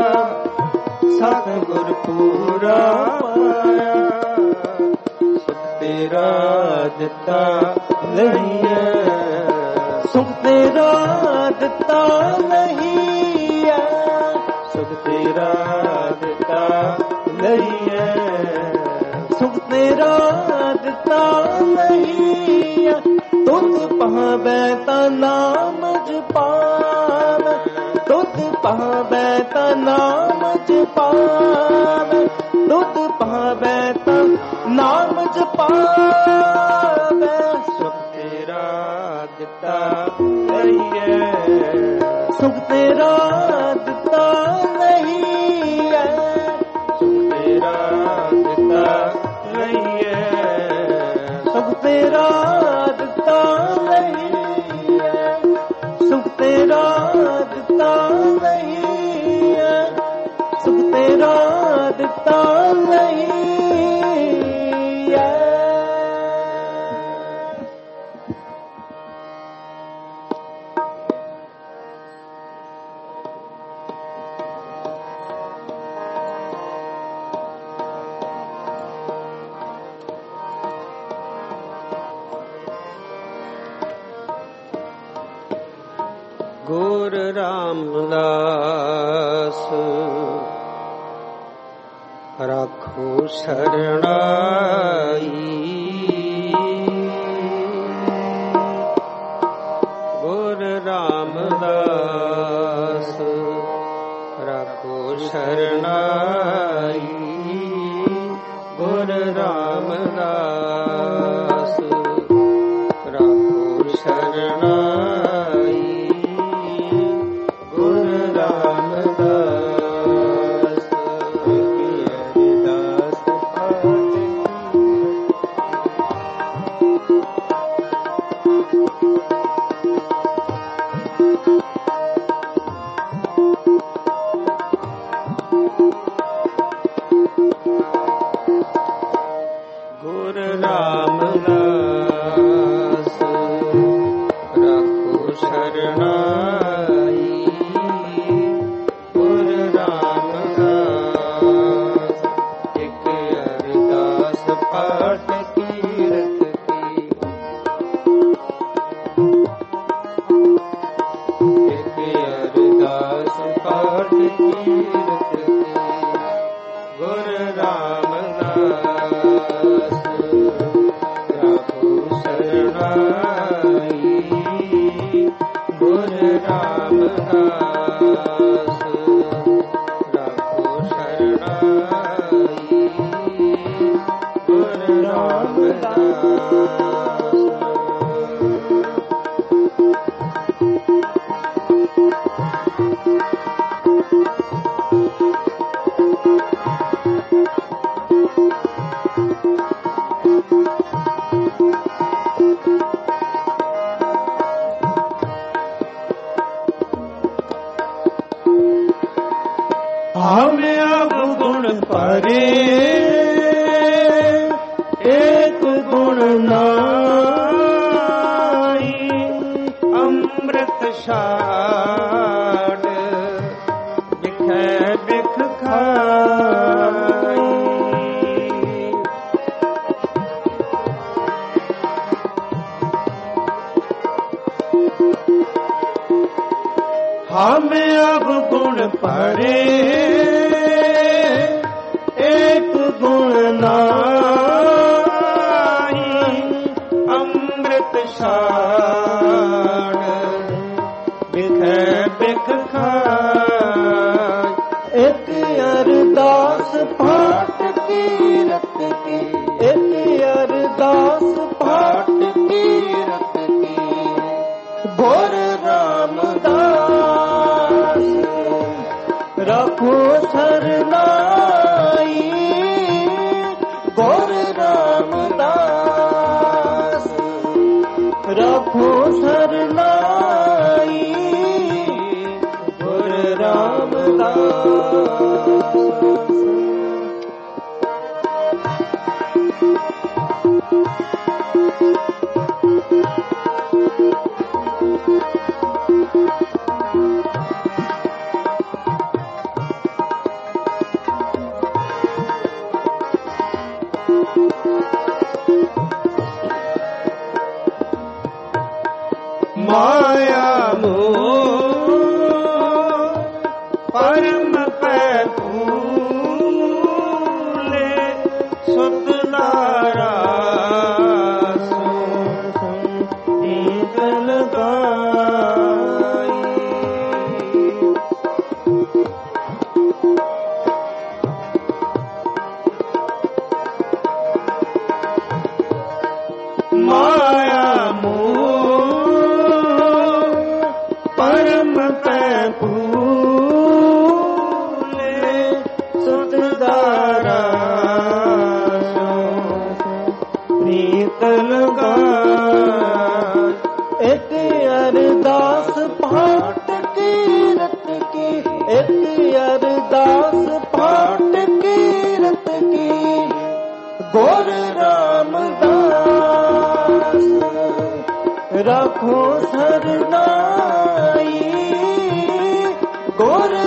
सतगुर पूरा पाया। सुख तेरा दिता लईए, सुख तेरा दिता लईए, सुख तेरा दिता लईए, सुख तेरा दिता लईए। तुझ पावे ता नाम जपावे, तुझ पावे ता नाम जपावे, तुझ पावे ता नाम जपावे। सुख तेरा दिता लईए, सुख तेरा दिता लईए, सुख तेरा दिता लईए, सुख तेरा दिता लईए, सुख तेरा दिता लईए, सुख तेरा दिता लईए। ਗੁਰ ਰਾਮਦਾਸ ਰਾਖੋ ਸ਼ਰਣਾਈ, ਗੁਰ ਰਾਮਦਾਸ ਰਾਖੋ ਸ਼ਰਣਾਈ, ਗੁਰ ਰਾਮਦਾਸ ਰਾਖੋ ਸ਼ਰਣਾਈ, ਗੁਰ ਰਾਮਦਾਸ ਕੀ ਅਰਦਾਸ ਗੁਰ शरणाई गुर रामदास एक अरदास पाठ कीरत की एक अरदास पाठ कीरत की गुर रामदास राखो शरणाई गुर रामदास राखो शरणाई गुर रामदास हमें अब गुण परे एक गुण नाई अमृत शाड बिखै बिख खाई हमें अब गुण परे एक गुण नाई अमृत शान बिखै बिख खाई एक अरदास पाठ कीरत की एक अरदास पाठ कीरत की गुर रामदास रखो शरणाई गुर रामदास रखो शरणाई गुर रामदास माया मोह परम पे फूले सुत लारा नींद लगाई माया परम पे फूले सुतदारा प्रीत लगाई एक अरदास पाठ कीरत की एक अरदास पाठ कीरत की गुर रामदास रखो शरणाई गुर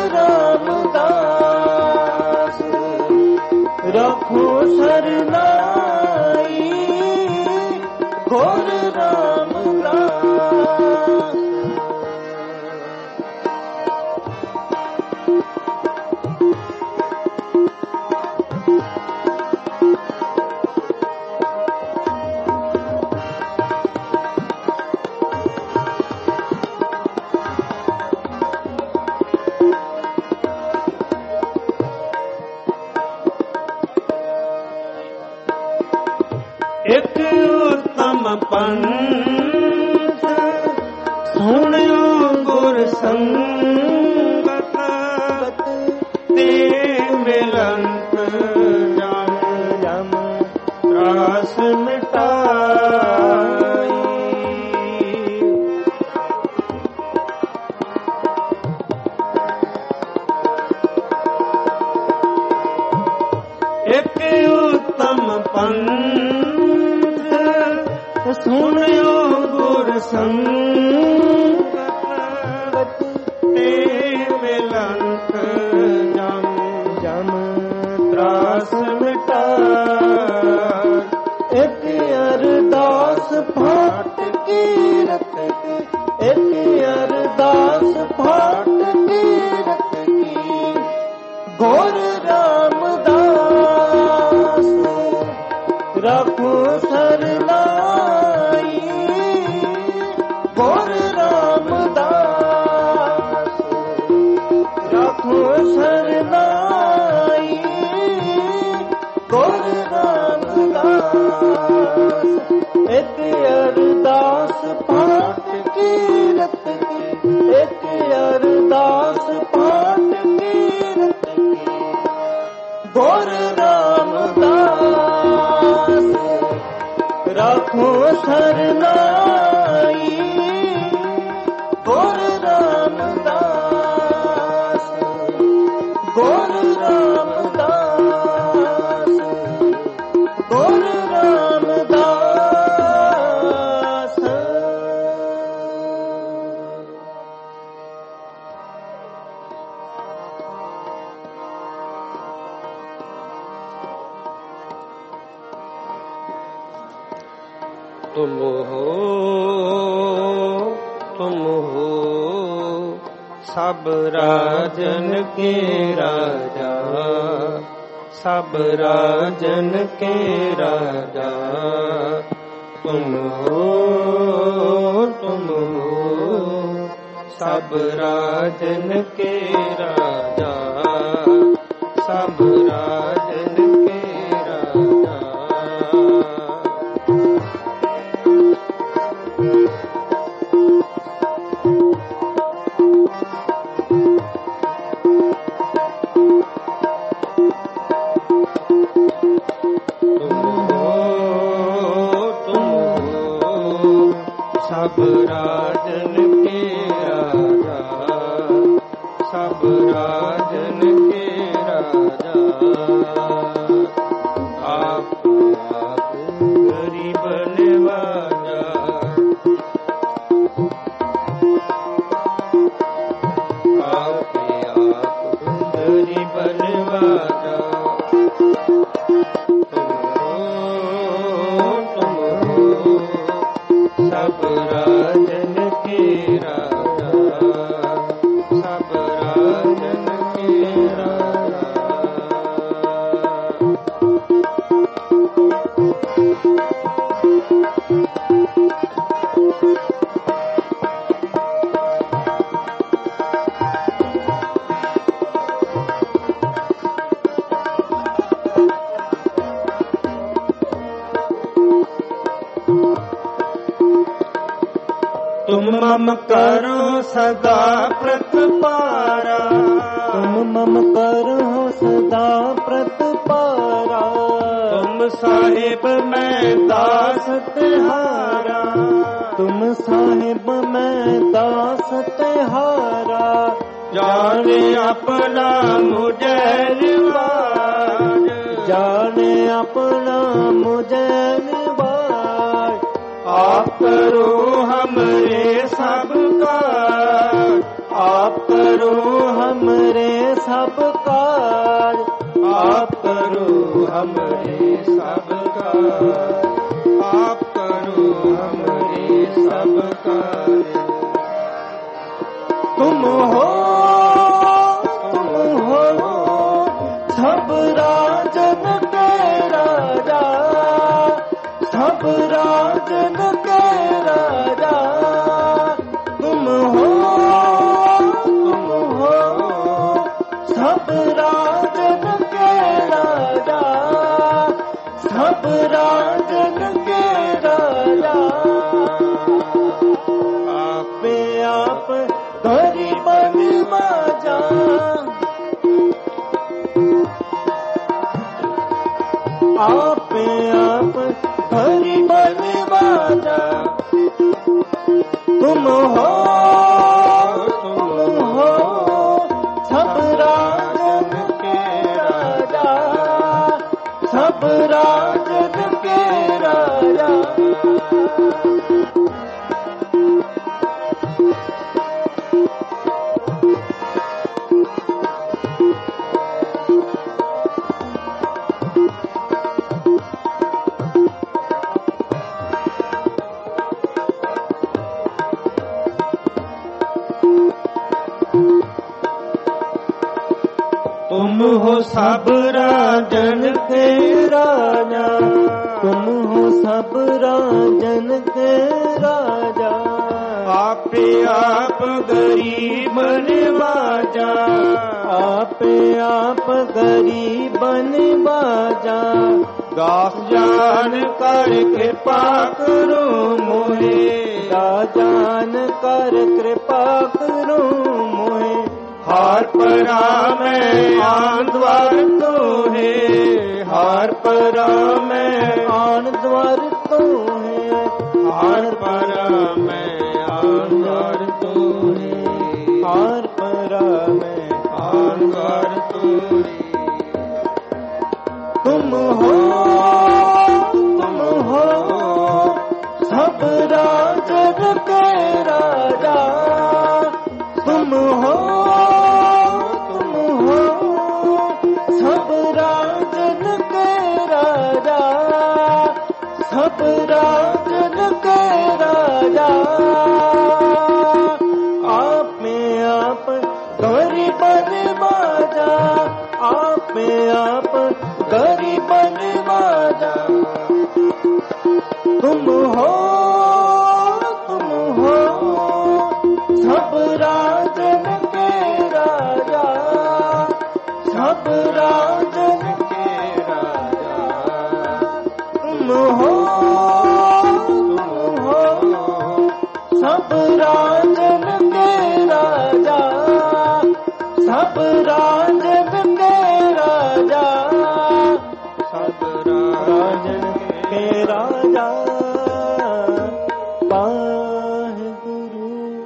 रामदास रखो शरणाई गुर रामदास एक उत्तम पंथ सुनियो गुर संगत ते मिलंत जम जम त्रास मिटाई एक उत्तम पंथ सुनियो गुर संगत एक अरदास भाट तीरथ की घोर रामदास रखो सरनाई घोर रामदास रखो सरनाई घोर रामदास एक अरदास भाट कीरत की एक अरदास भाट कीरत की घोर रामदास रखो सरनाई घोर रामदास घोर रामदास घोर रामदास। तुम हो तुम हो सब राजन के राजा, सब राजन के राजा। तुम हो तुम हो सब राजन के राजा, सब राजन के राजा। सब राजन के राजा, सब राजन के राजा। आप आप गरीब नवाजा, आप आप गरीब नवाजा। सब राजन के राजा, सब राजन के राजा। तुम मम करो सदा प्रतिपारा, तुम मम करो सदा प्रतिपारा। तुम साहिब मैं दास तिहारा, तुम साहिब मैं दास तिहारा। जाने अपना मुझे निवाज, जाने अपना मुझे निवाज। आप करो हमरे सब काज, आप करो हमरे सब काज। आप करो हमरे सब काज, आप करो हमरे सब काज। तुम हो तुम हो सब राजन के राजा, सब राजन के राजा। तुम हो तुम हो सब राजन के राजा, सब राजन के राजा। आप आप गरीब नवाजा, आप आप गरीब नवाजा। तुम हो तुम हो सब राजन के राजा, सब राजन के राजा। तुम हो सब राजन के राजा, तुम हो सब राजन के राजा। आपे आप गरीब नवाजा, आपे आप गरीब नवाजा। दास जान कर कृपा करो मोहे, दास जान कर कृपा करो मोहे। हार परा मैं आन द्वार तो है, हार परा मैं आन द्वार तो है, हार परा मैं आन द्वार तो है, हार परा मैं आन द्वार तो है। तुम हो तुम हो सब राजन के राजा, तुम हो तुम हो सब राजन के राजा, सब राजन के राजा। आप में आप गरीब नवाजा, आप में आप गरीब नवाजा। तुम हो तुम हो सब राजन के राजा, सब राजन के राजा। तुम हो तुम हो सब राजन के राजा, सब राजन के राजा, सब राजन के राजा। वाहिगुरु।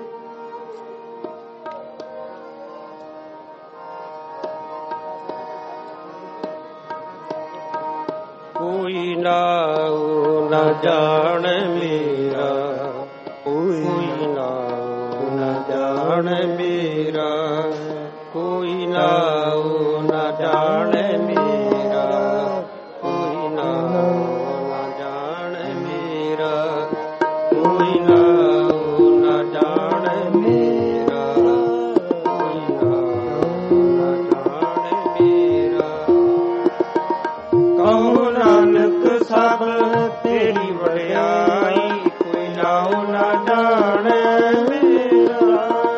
कोई नाऊ न जान मेरा, कोई नाऊ न जान मेरा, कोई नाऊ न जान मेरा, कोई नाऊ न जान मेरा, कोई नाऊ न जान मेरा, कोई नाऊ न जान मेरा। कहो नानक सब तेरी वड्याई, कोई नाऊ न जान मेरा।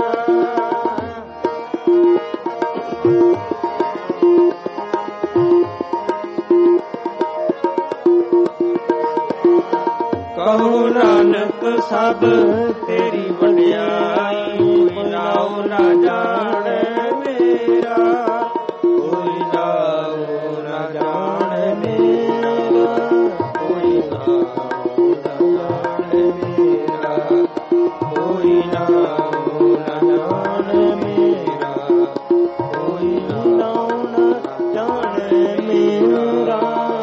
कहो नानक सब तेरी वड्याई, कोई नाऊ न जान मेरा, कोई नाऊ न जान मेरा, कोई नाऊ न जान मेरा, कोई नाऊ न जान मेरा, कोई नाऊ न जान मेरा।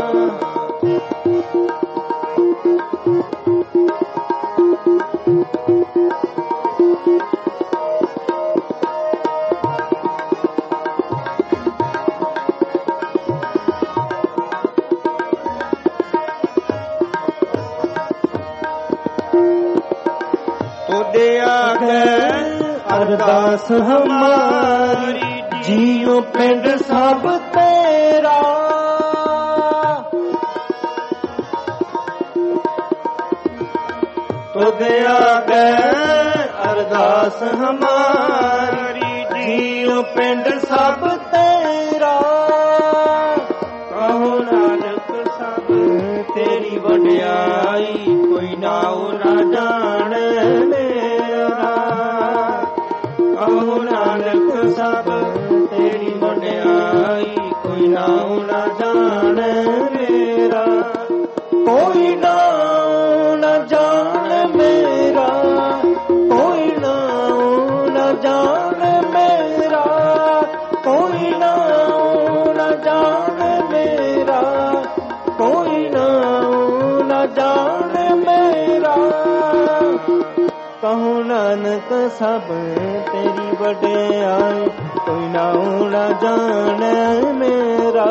तुदे आगे अरदास हमारी, जियो पिंड सब तेरा। तुदे आगे अरदास हमारी, जियो पिंड सब तेरा। कहो नानक सब तेरी वड्याई, कोई नाऊ न जान मेरा। कहो नानक सब तेरी वड्याई, कोई नाऊ न जान मेरा, कोई नाऊ न जान मेरा, कोई नाऊ न जान मेरा, कोई नाऊ न जान मेरा, कोई नाऊ न जान मेरा। कहूँ नानक सब तेरी वड्याई, कोई नाऊ न जान मेरा।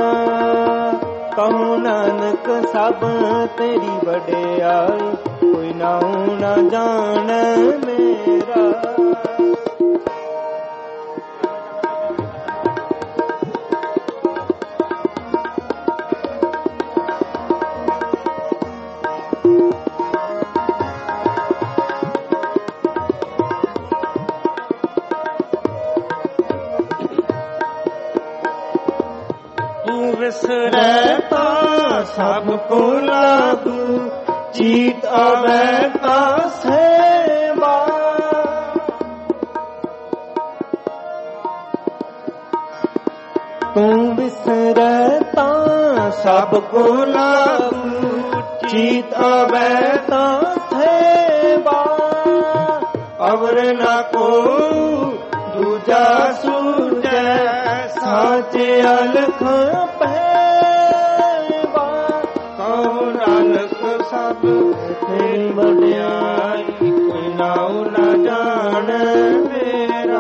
कहूँ नानक सब तेरी वड्याई, कोई नाऊ न जान मेरा। ਵਿਸਰੈ ਤਾਂ ਸਭ ਕੋ ਲਾਗੂ, ਚੀਤ ਆਵੈ ਤਾਂ ਸੇਵਾ। ਤੂੰ ਵਿਸਰੈ ਤਾਂ ਸਭ ਕੋ ਲਾਗੂ, ਚੀਤ ਆਵੈ ਤਾਂ ਸੇਵਾ। ਅਵਰ ਨਾ ਕੋ ਦੂਜਾ ਸੂਝੈ, ਸਾਚੇ ਅਲਖ ਪਹਿਵਾ। ਕਹੋ ਨਾਨਕ ਸਭ ਤੇਰੀ ਵਡਿਆਈ, ਕੋਈ ਨਾਉ ਨਾ ਜਾਣ ਮੇਰਾ।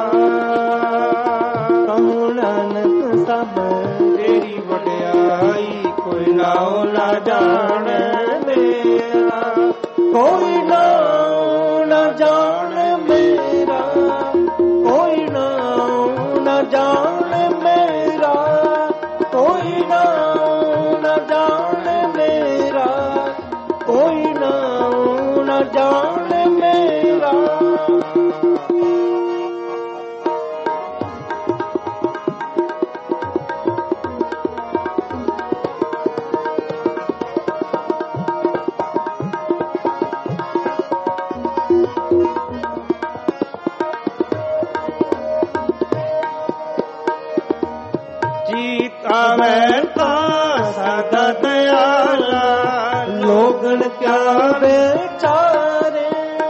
ਕਹੋ ਨਾਨਕ ਸਭ ਤੇਰੀ ਵਡਿਆਈ, ਕੋਈ ਨਾਉ ਨਾ ਜਾਣ ਮੇਰਾ। ਕੋਈ ਨਾਉ ਨਾ ਜਾਣ ਮੇਰਾ, ਕੋਈ ਨਾਉ ਨਾ ਜਾਣ ਮੇਰਾ, ਕੋਈ ਨਾਉ ਨਾ ਜਾਣ ਮੇਰਾ, ਕੋਈ ਨਾਉ ਨਾ ਜਾਣ ਮੇਰਾ। ਆਵੈ ਤਾਂ ਸਦਾ ਦਇਆਲਾ, ਲੋਗਣ ਕਿਆ ਵਿਚਾਰੇ।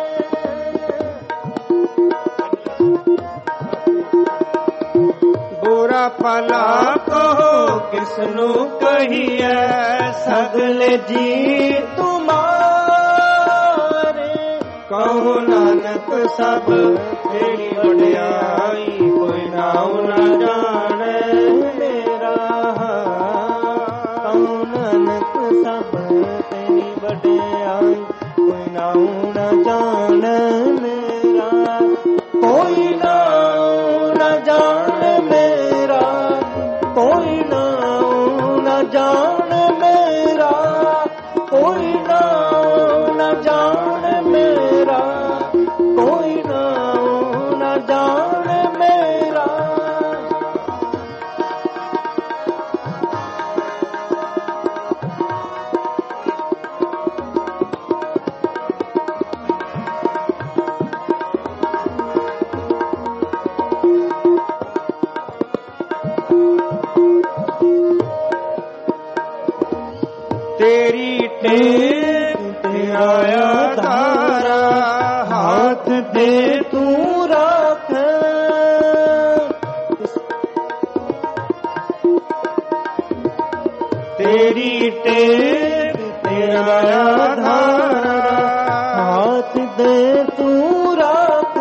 ਬੁਰਾ ਭਲਾ ਕਹੋ ਕਿਸਨੂੰ ਕਹੀਐ, ਸਗਲੇ ਜੀ ਤੁਮਾਰੇ। ਕਹੋ ਨਾਨਕ ਸਭ ਤੇਰੀ ਵਡਿਆਈ, ਕੋਈ ਨਾਉ ਨਾ ਜਾਣੈ ਮੇਰਾ। ਕਹੋ ਨਾਨਕ ਸਭ ਤੇਰੀ ਵਡਿਆਈ, ਕੋਈ ਨਾਉ ਨਾ ਜਾਣ ਮੇਰਾ। ਕੋਈ ਨਾਉ ਨਾ ਜਾਣ ਮੇਰਾ, ਕੋਈ ਨਾਉ ਨਾ ਜਾਣ ਮੇਰਾ, ਕੋਈ ਨਾਉ ਨਾ ਜਾਣ ਮੇਰਾ, ਕੋਈ ਨਾਉ ਨਾ ਜਾਣ ਮੇਰਾ। ਤੇਰੀ ਟੇਕ ਤੇਰਾ ਆਧਾਰਾ, ਹਾਥ ਦੇ ਤੂੰ ਰੱਖ। ਤੇਰੀ ਟੇਕ ਤੇਰਾ ਆਧਾਰਾ, ਹਾਥ ਦੇ ਤੂੰ ਰੱਖ।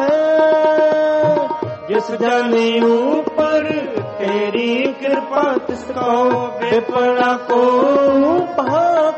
ਜਿਸ ਜਨ ਉਪਰ ਤੇਰੀ ਕਿਰਪਾ, ਤਿਸ ਕੋ ਵਿਪਨਾ ਕੋ ਭਾਖ।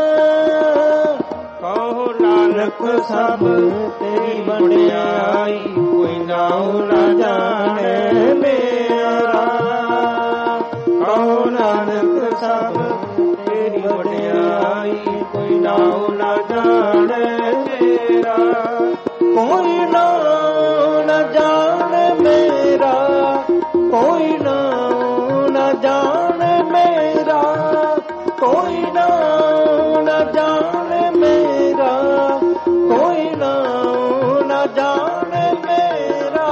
ਕਹੋ ਨਾਨਕ ਸਭ ਤੇਰੀ ਵਡਿਆਈ, ਕੋਈ ਨਾਉ ਨਾ ਜਾਣੈ ਮੇਰਾ। ਕਹੋ ਨਾਨਕ ਸਭ ਤੇਰੀ ਵਡਿਆਈ, ਕੋਈ ਨਾਉ ਨਾ ਜਾਣੈ ਮੇਰਾ। ਕੋਈ ਨਾਉ ਨਾ ਜਾਣ ਮੇਰਾ, ਕੋਈ ਨਾਉ ਨਾ ਜਾਣ ਮੇਰਾ, ਕੋਈ ਨਾਉ ਨਾ ਜਾਣ ਮੇਰਾ, ਕੋਈ ਨਾਉ ਨਾ ਜਾਣ ਮੇਰਾ।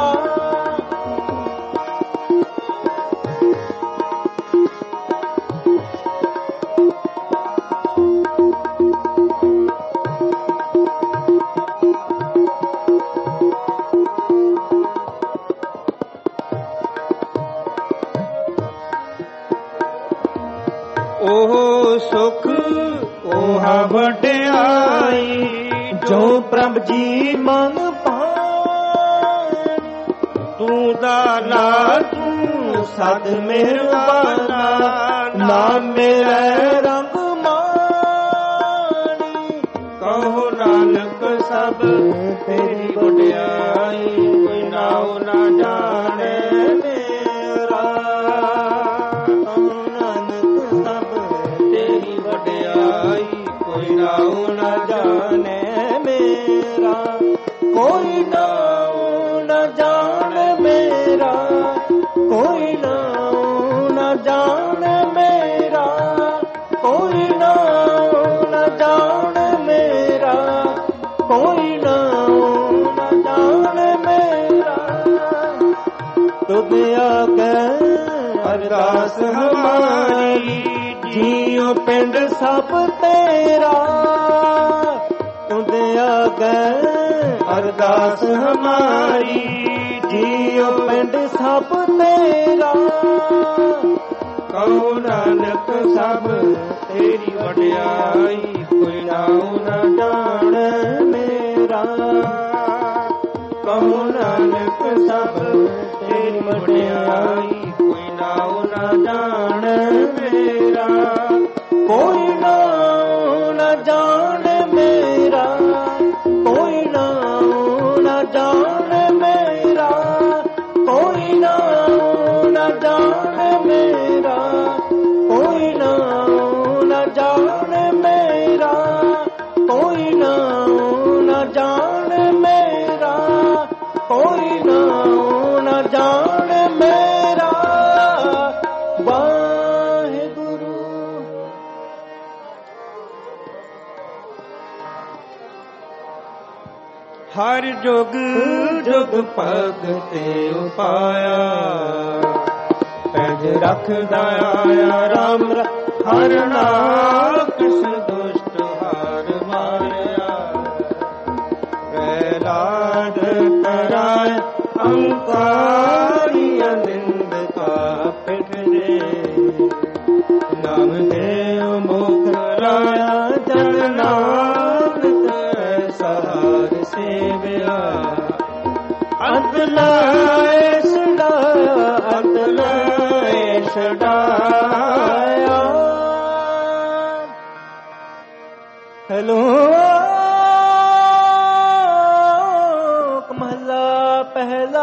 ਉਹ ਸੁਖ ਉਹ ਵਡਿਆਈ, ਜੋ ਪ੍ਰਭ ਜੀ ਮਨ ਭਾਣੀ। ਤੂੰ ਦਾਨਾ ਤੂੰ ਸਦ ਮਿਹਰਬਾਨਾ, ਨਾਮ ਮੇਰੇ ਰੰਗ ਮਾਣੀ। ਕਹੋ ਨਾਨਕ ਸਭ ਤੇਰੀ ਵਡਿਆਈ, ਕੋਈ ਨਾਉ ਨਾ ਜਾਣੈ ਮੇਰਾ। ਕਹੋ ਨਾਨਕ ਸਭ ਤੇਰੀ ਵਡਿਆਈ, ਕੋਈ ਨਾਉ ਨਾ ਜਾਣੈ ਮੇਰਾ। ਕੋਈ ਨਾਉ ਨਾ ਜਾਣ ਮੇਰਾ, ਕੋਈ ਨਾਉ ਨਾ ਜਾਣ ਮੇਰਾ, ਤੁਧ ਆਗੇ ਅਰਦਾਸ ਹਮਾਰੀ, ਜੀਉ ਪਿੰਡ ਸਭ ਤੇਰਾ ਤੁਧ ਆਗੇ ਅਰਦਾਸ ਹਮਾਰੀ, ਜੀਉ ਪਿੰਡ ਸਭ ਤੇਰਾ। ਕਹੋ ਨਾਨਕ ਸਭ ਤੇਰੀ ਵਡਿਆਈ, ਕੋਈ ਨਾਉ ਨਾ ਜਾਣੈ ਮੇਰਾ। ਕਹੋ ਨਾਨਕ ਸਭ ਤੇਰੀ ਵਡਿਆਈ, ਕੋਈ ਨਾਉ ਨਾ ਜਾਣੈ ਮੇਰਾ। ਕੋਈ ਨਾਉ ਨਾ ਜਾਣੈ ਮੇਰਾ, ਕੋਈ ਨਾਉ ਨਾ ਜਾਣੈ ਮੇਰਾ, ਕੋਈ ਨਾਉ ਨਾ ਜਾਣੈ ਮੇਰਾ, ਕੋਈ ਨਾਉ ਨਾ ਜਾਣੈ ਮੇਰਾ, ਕੋਈ ਨਾਉ ਨਾ ਜਾਣੈ ਮੇਰਾ, ਕੋਈ ਨਾਉ ਨਾ ਜਾਣੈ ਮੇਰਾ। ਵਾਹਿਗੁਰੂ। ਹਰ ਜੁਗ ਜੁਗ ਭਗਤੇ ਉਪਾਇਆ, ਪੈਜ ਰੱਖਦਾ ਆਇਆ ਰਾਮ ਹਰ ਨਾਕਸ ਦੁਸ਼ਟ ਹਾਰ ਮਾਰਿਆ। ਪ੍ਰਹਿਲਾਦ ਤਰਾਇ ਅੰਕਾਰੀਆ ਨਿੰਦਕਾ ਪਿਠ ਦੇ, ਨਾਮ ਦੇਵ ਮੁਖ ਲਾਇਆ ਜਨ ਨਾਨਕ ਸਹਾਰ ਸੇਵਿਆ। ਅੰਤ ਲਾਇ ਛਡਾਇਆ, ਅੰਤ ਲਾਇ ਛਡਾਇਆ। ਹੈਲੋ ਮਹਲਾ ਪਹਿਲਾ।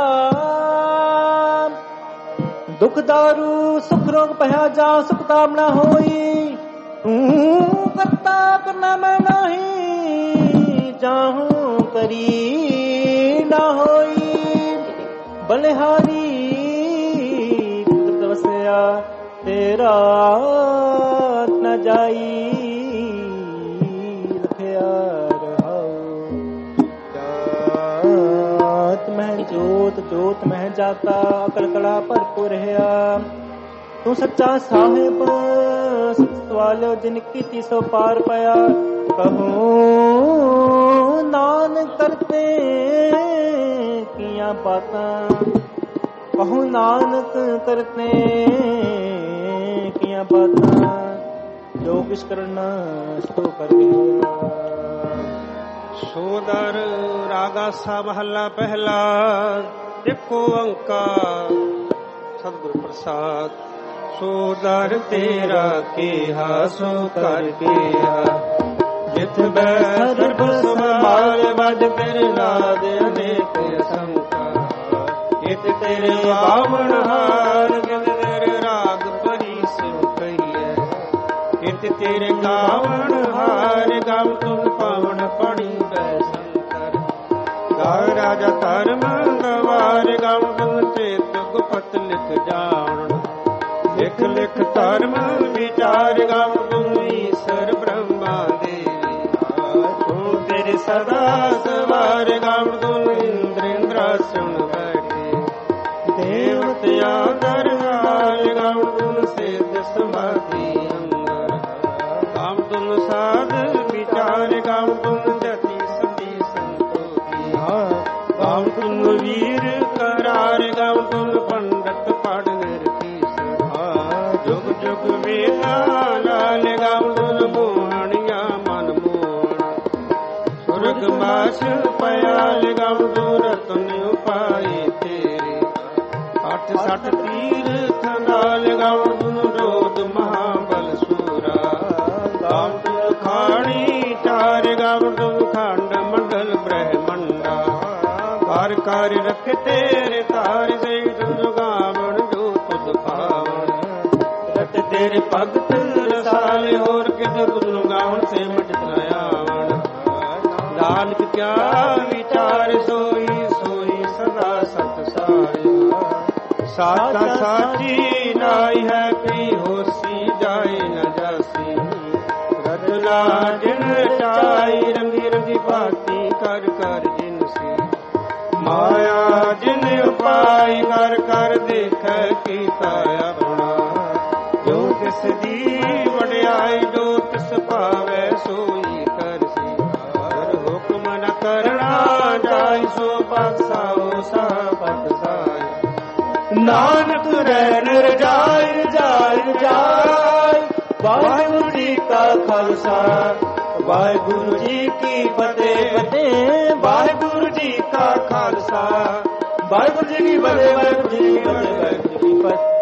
ਦੁਖ ਦਾਰੂ ਸੁਖ ਰੋਗ ਭਇਆ ਜਾ, ਸੁਖ ਕਾਮਨਾ ਹੋਈ ਤੂੰ ਕਰਤਾ ਕਰਨਾ ਮੈਂ ਨਹੀਂ, ਜਾਹੂੰ ਕਰੀ ਨਾ ਹੋਈ। ਬਲਿਹਾਰੀ ਤਪਸਿਆ ਤੇਰਾ ਨ ਜਾਈ, ਲਖਿਆ ਰਹਾਉ। ਜਾਤ ਮਹਿ ਜੋਤ ਜੋਤ ਮਹਿ ਜਾਤਾ, ਅਕਲ ਕਲਾ ਭਰਪੂਰ ਰਹਾ। ਤੂੰ ਸੱਚਾ ਸਾਹਿਬ ਸਵਾਲਿਓ ਜਿਨ ਕੀਤੀ ਸੋ ਪਾਰ ਪਾਇਆ। ਕਹੋ ਨਾਨਕ ਕਰਤੇ ਕੀਆਂ ਬਾਤਾਂ, ਕਹੋ ਨਾਨਕ ਕਰਤੇ ਕੀਆਂ ਬਾਤਾਂ। ਜੋ ਕਿਛ ਕਰਨਾ ਸੋ ਕਰ ਗਿਆ। ਸੋਦਰ ਰਾਗਾ ਸਾ ਮਹੱਲਾ ਪਹਿਲਾ। ਦੇਖੋ ਓੰਕਾਰ ਸਤਿਗੁਰ ਪ੍ਰਸਾਦ। ਸੋ ਦਰ ਤੇਰਾ ਕੀਹਾ ਸੋ ਕਰ ਕੀਹਾ, ਜਿਤ ਬੈ ਸਰਬ ਸੰਭਾਲ ਵਜ ਤੇਰੇ ਨਾਦ ਅਨੇਕ ਅਸੰਖਾ। ਜਿਤ ਤੇਰੇ ਬਾਵਣ ਹਾਰ ਗਿਤ ਤੇਰੇ ਰਾਗ ਭਰੀ ਸਿਉ ਕਹੀਐ। ਜਿਤ ਤੇਰੇ ਗਾਵਣ ਹਾਰ ਗਮ ਤੁਮ ਪਾਵਨ ਪਣੀ ਬੈ ਸੰਕਰ। ਗਾਇ ਰਾਜਾ ਧਰਮ ਗਵਾਰ ਗਮ ਤੁਮ ਚੇਤ ਗੁਪਤ ਲਿਖ ਜਾਣ। ਲਿਖ ਲਿਖ ਧਰਮ ਵਿਚਾਰ ਗਮ ਤੁਮ ਈਸ਼ਰ ਬ੍ਰਹਮਾ ਦੇਵੀ। ਤੂੰ ਤੇਰੇ ਸਦਾ ਸਵਾਰ ਗਮ ਤੁਮ ਇੰਦਰ ਇੰਦਰਾਸਣ ਬੈਠੇ। ਦੇਵਤਿਆ ਦਰਬਾਰ ਗਮ ਤੁਮ ਸਿੱਧ ਸਮਾਧੀ ਅੰਦਰ। ਗਮ ਤੁਮ ਸਾਧ ਵਿਚਾਰ ਗਮ ਤੁਮ ਜਤੀ ਸਤੀ ਸੰਤੋਖੀ। ਗਮ ਤੁਮ ਵੀਰ ਕਰਾਰ ਗਮ ਤੁਮ ਪੰਡਤ ਪੜ ਜੁਗ ਜੁਗ ਵੇਲਾ ਲਾਲ ਗਮ ਤੁਮ ਮੋਹਣਿਆ ਮਨ ਮੋਹਣ। ਸੁਰਗ ਮਾਛ ਪਿਆਲ ਗਮ ਤੁਮ ਰਤਨ ਉਪਾਏ ਤੇਰੇ। ਅੱਠ ਸੱਠ ਤੀਰਥ ਨਾਲ ਗਮ ਤੁਮ ਰੋਧ ਮਹਾਬਲ ਸੂਰਾ। ਗਮ ਤੁਮ ਖਾਣੀ ਚਾਰ ਗਮ ਤੁਮ ਖੰਡ ਮੰਡਲ ਬ੍ਰਹਮੰਡਾ। ਕਰ ਕਰ ਰਖ ਤੇਰੇ ਤਾਰ ਸੇ ਤੁਮ ਗਾਵਣ ਜੋ ਤੁਧ ਭਾਵਨ। ਤੇਰੇ ਭਗਤ ਰਸਾਲੇ ਹੋਰ ਕਿਤੇ ਤੁਧਨੂੰ ਗਾਵਣ ਸੇ ਮਟਿਤ ਨ ਆਵਣ। ਨਾਨਕ ਕਿਆ ਵਿਚਾਰ ਸੋਈ ਸੋਈ ਸਦਾ ਸਤ ਸਾਰਿ। ਸਾਚਾ ਸਾਚੀ ਨਾਈ ਹੈ ਕਈ ਹੋਸੀ ਜਾਏ ਨ ਜਾਸੀ। ਰਚਨਾ ਜਿਨ ਚਾਈ ਰੰਗੀ ਰੰਗੀ ਭਾਤੀ ਕਰ ਕਰ ਜਿਨਸੀ। ਮਾਇਆ ਜਿਨ ਉਪਾਈ ਕਰ ਕਰ ਦੇਖੈ ਕੀਤਾ ਆਪਣਾ। ਜੋ ਤਿਸ ਦੀ ਵਡਿਆਈ ਜੋ ਤਿਸ ਭਾਵੈ ਸੋਈ ਕਰਸੀ। ਹਰ ਹੁਕਮ ਨ ਕਰਣਾ ਜਾਇ ਸੋ ਬਖਸਾਓ ਸਾ ਬਖਸਾਏ। ਨਾਨਕ ਰਹਿ ਨਿਰਜਾਇ ਰਜਾਇ ਰਜਾਇ। ਵਾਹਿਗੁਰੂ ਜੀ ਕਾ ਖਾਲਸਾ ਵਾਹਿਗੁਰੂ ਜੀ ਕੀ ਫਤਿਹ ਫਤਿਹ। ਵਾਹਿਗੁਰੂ ਜੀ ਕਾ ਖਾਲਸਾ ਵਾਹਿਗੁਰੂ ਜੀ ਕੀ ਫਤਿਹ ਵਾਹਿਗੁਰੂ ਜੀ ਕੀ ਫਤਿਹ ਵਾਹਿਗੁਰੂ ਜੀ ਕੀ ਫਤਿਹ।